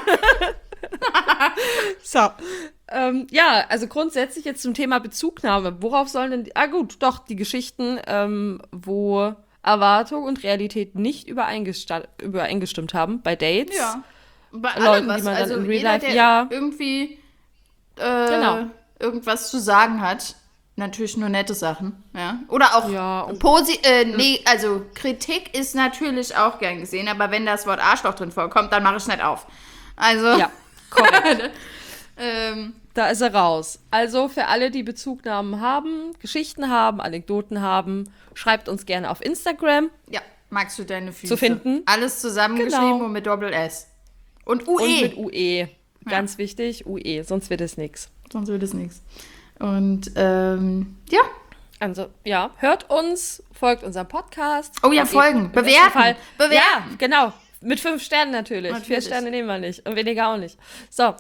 So. Ähm, ja, also grundsätzlich jetzt zum Thema Bezugnahme. Worauf sollen denn, die, ah gut, doch, die Geschichten, ähm, wo Erwartung und Realität nicht übereingesta- übereingestimmt haben bei Dates. Ja. Bei allem Leuten, was. die man dann Also in Real jeder, Life- der ja. irgendwie äh, Genau. irgendwas zu sagen hat, natürlich nur nette Sachen. Ja. Oder auch Ja, und- posi äh, nee, also Kritik ist natürlich auch gern gesehen, aber wenn das Wort Arschloch drin vorkommt, dann mache ich es nicht auf. Also, Ja, korrekt. ähm, Da ist er raus. Also für alle, die Bezugnahmen haben, Geschichten haben, Anekdoten haben, schreibt uns gerne auf Instagram. ja, magst du deine Füße? Zu finden. Alles zusammengeschrieben Genau. und mit Doppel S. Und U E. Und mit U E. Ganz wichtig, U E, sonst wird es nichts. Sonst wird es nichts. Und ähm, ja. Also, ja, hört uns, folgt unserem Podcast. Oh ja, Und folgen, im besten bewerten, Fall- bewerten. Ja, genau. Mit fünf Sternen natürlich. Natürlich. Vier Sterne nehmen wir nicht. Und weniger auch nicht. So.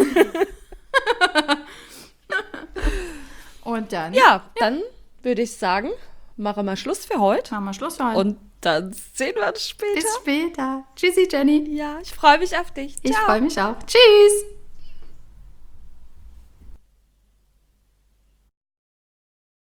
Und dann Ja, dann würde ich sagen, machen wir Schluss für heute. machen wir Schluss für heute. Und dann sehen wir uns später. Bis später. Tschüssi, Jenny. Ja, ich freue mich auf dich. Ich Ciao. freue mich auch. Tschüss.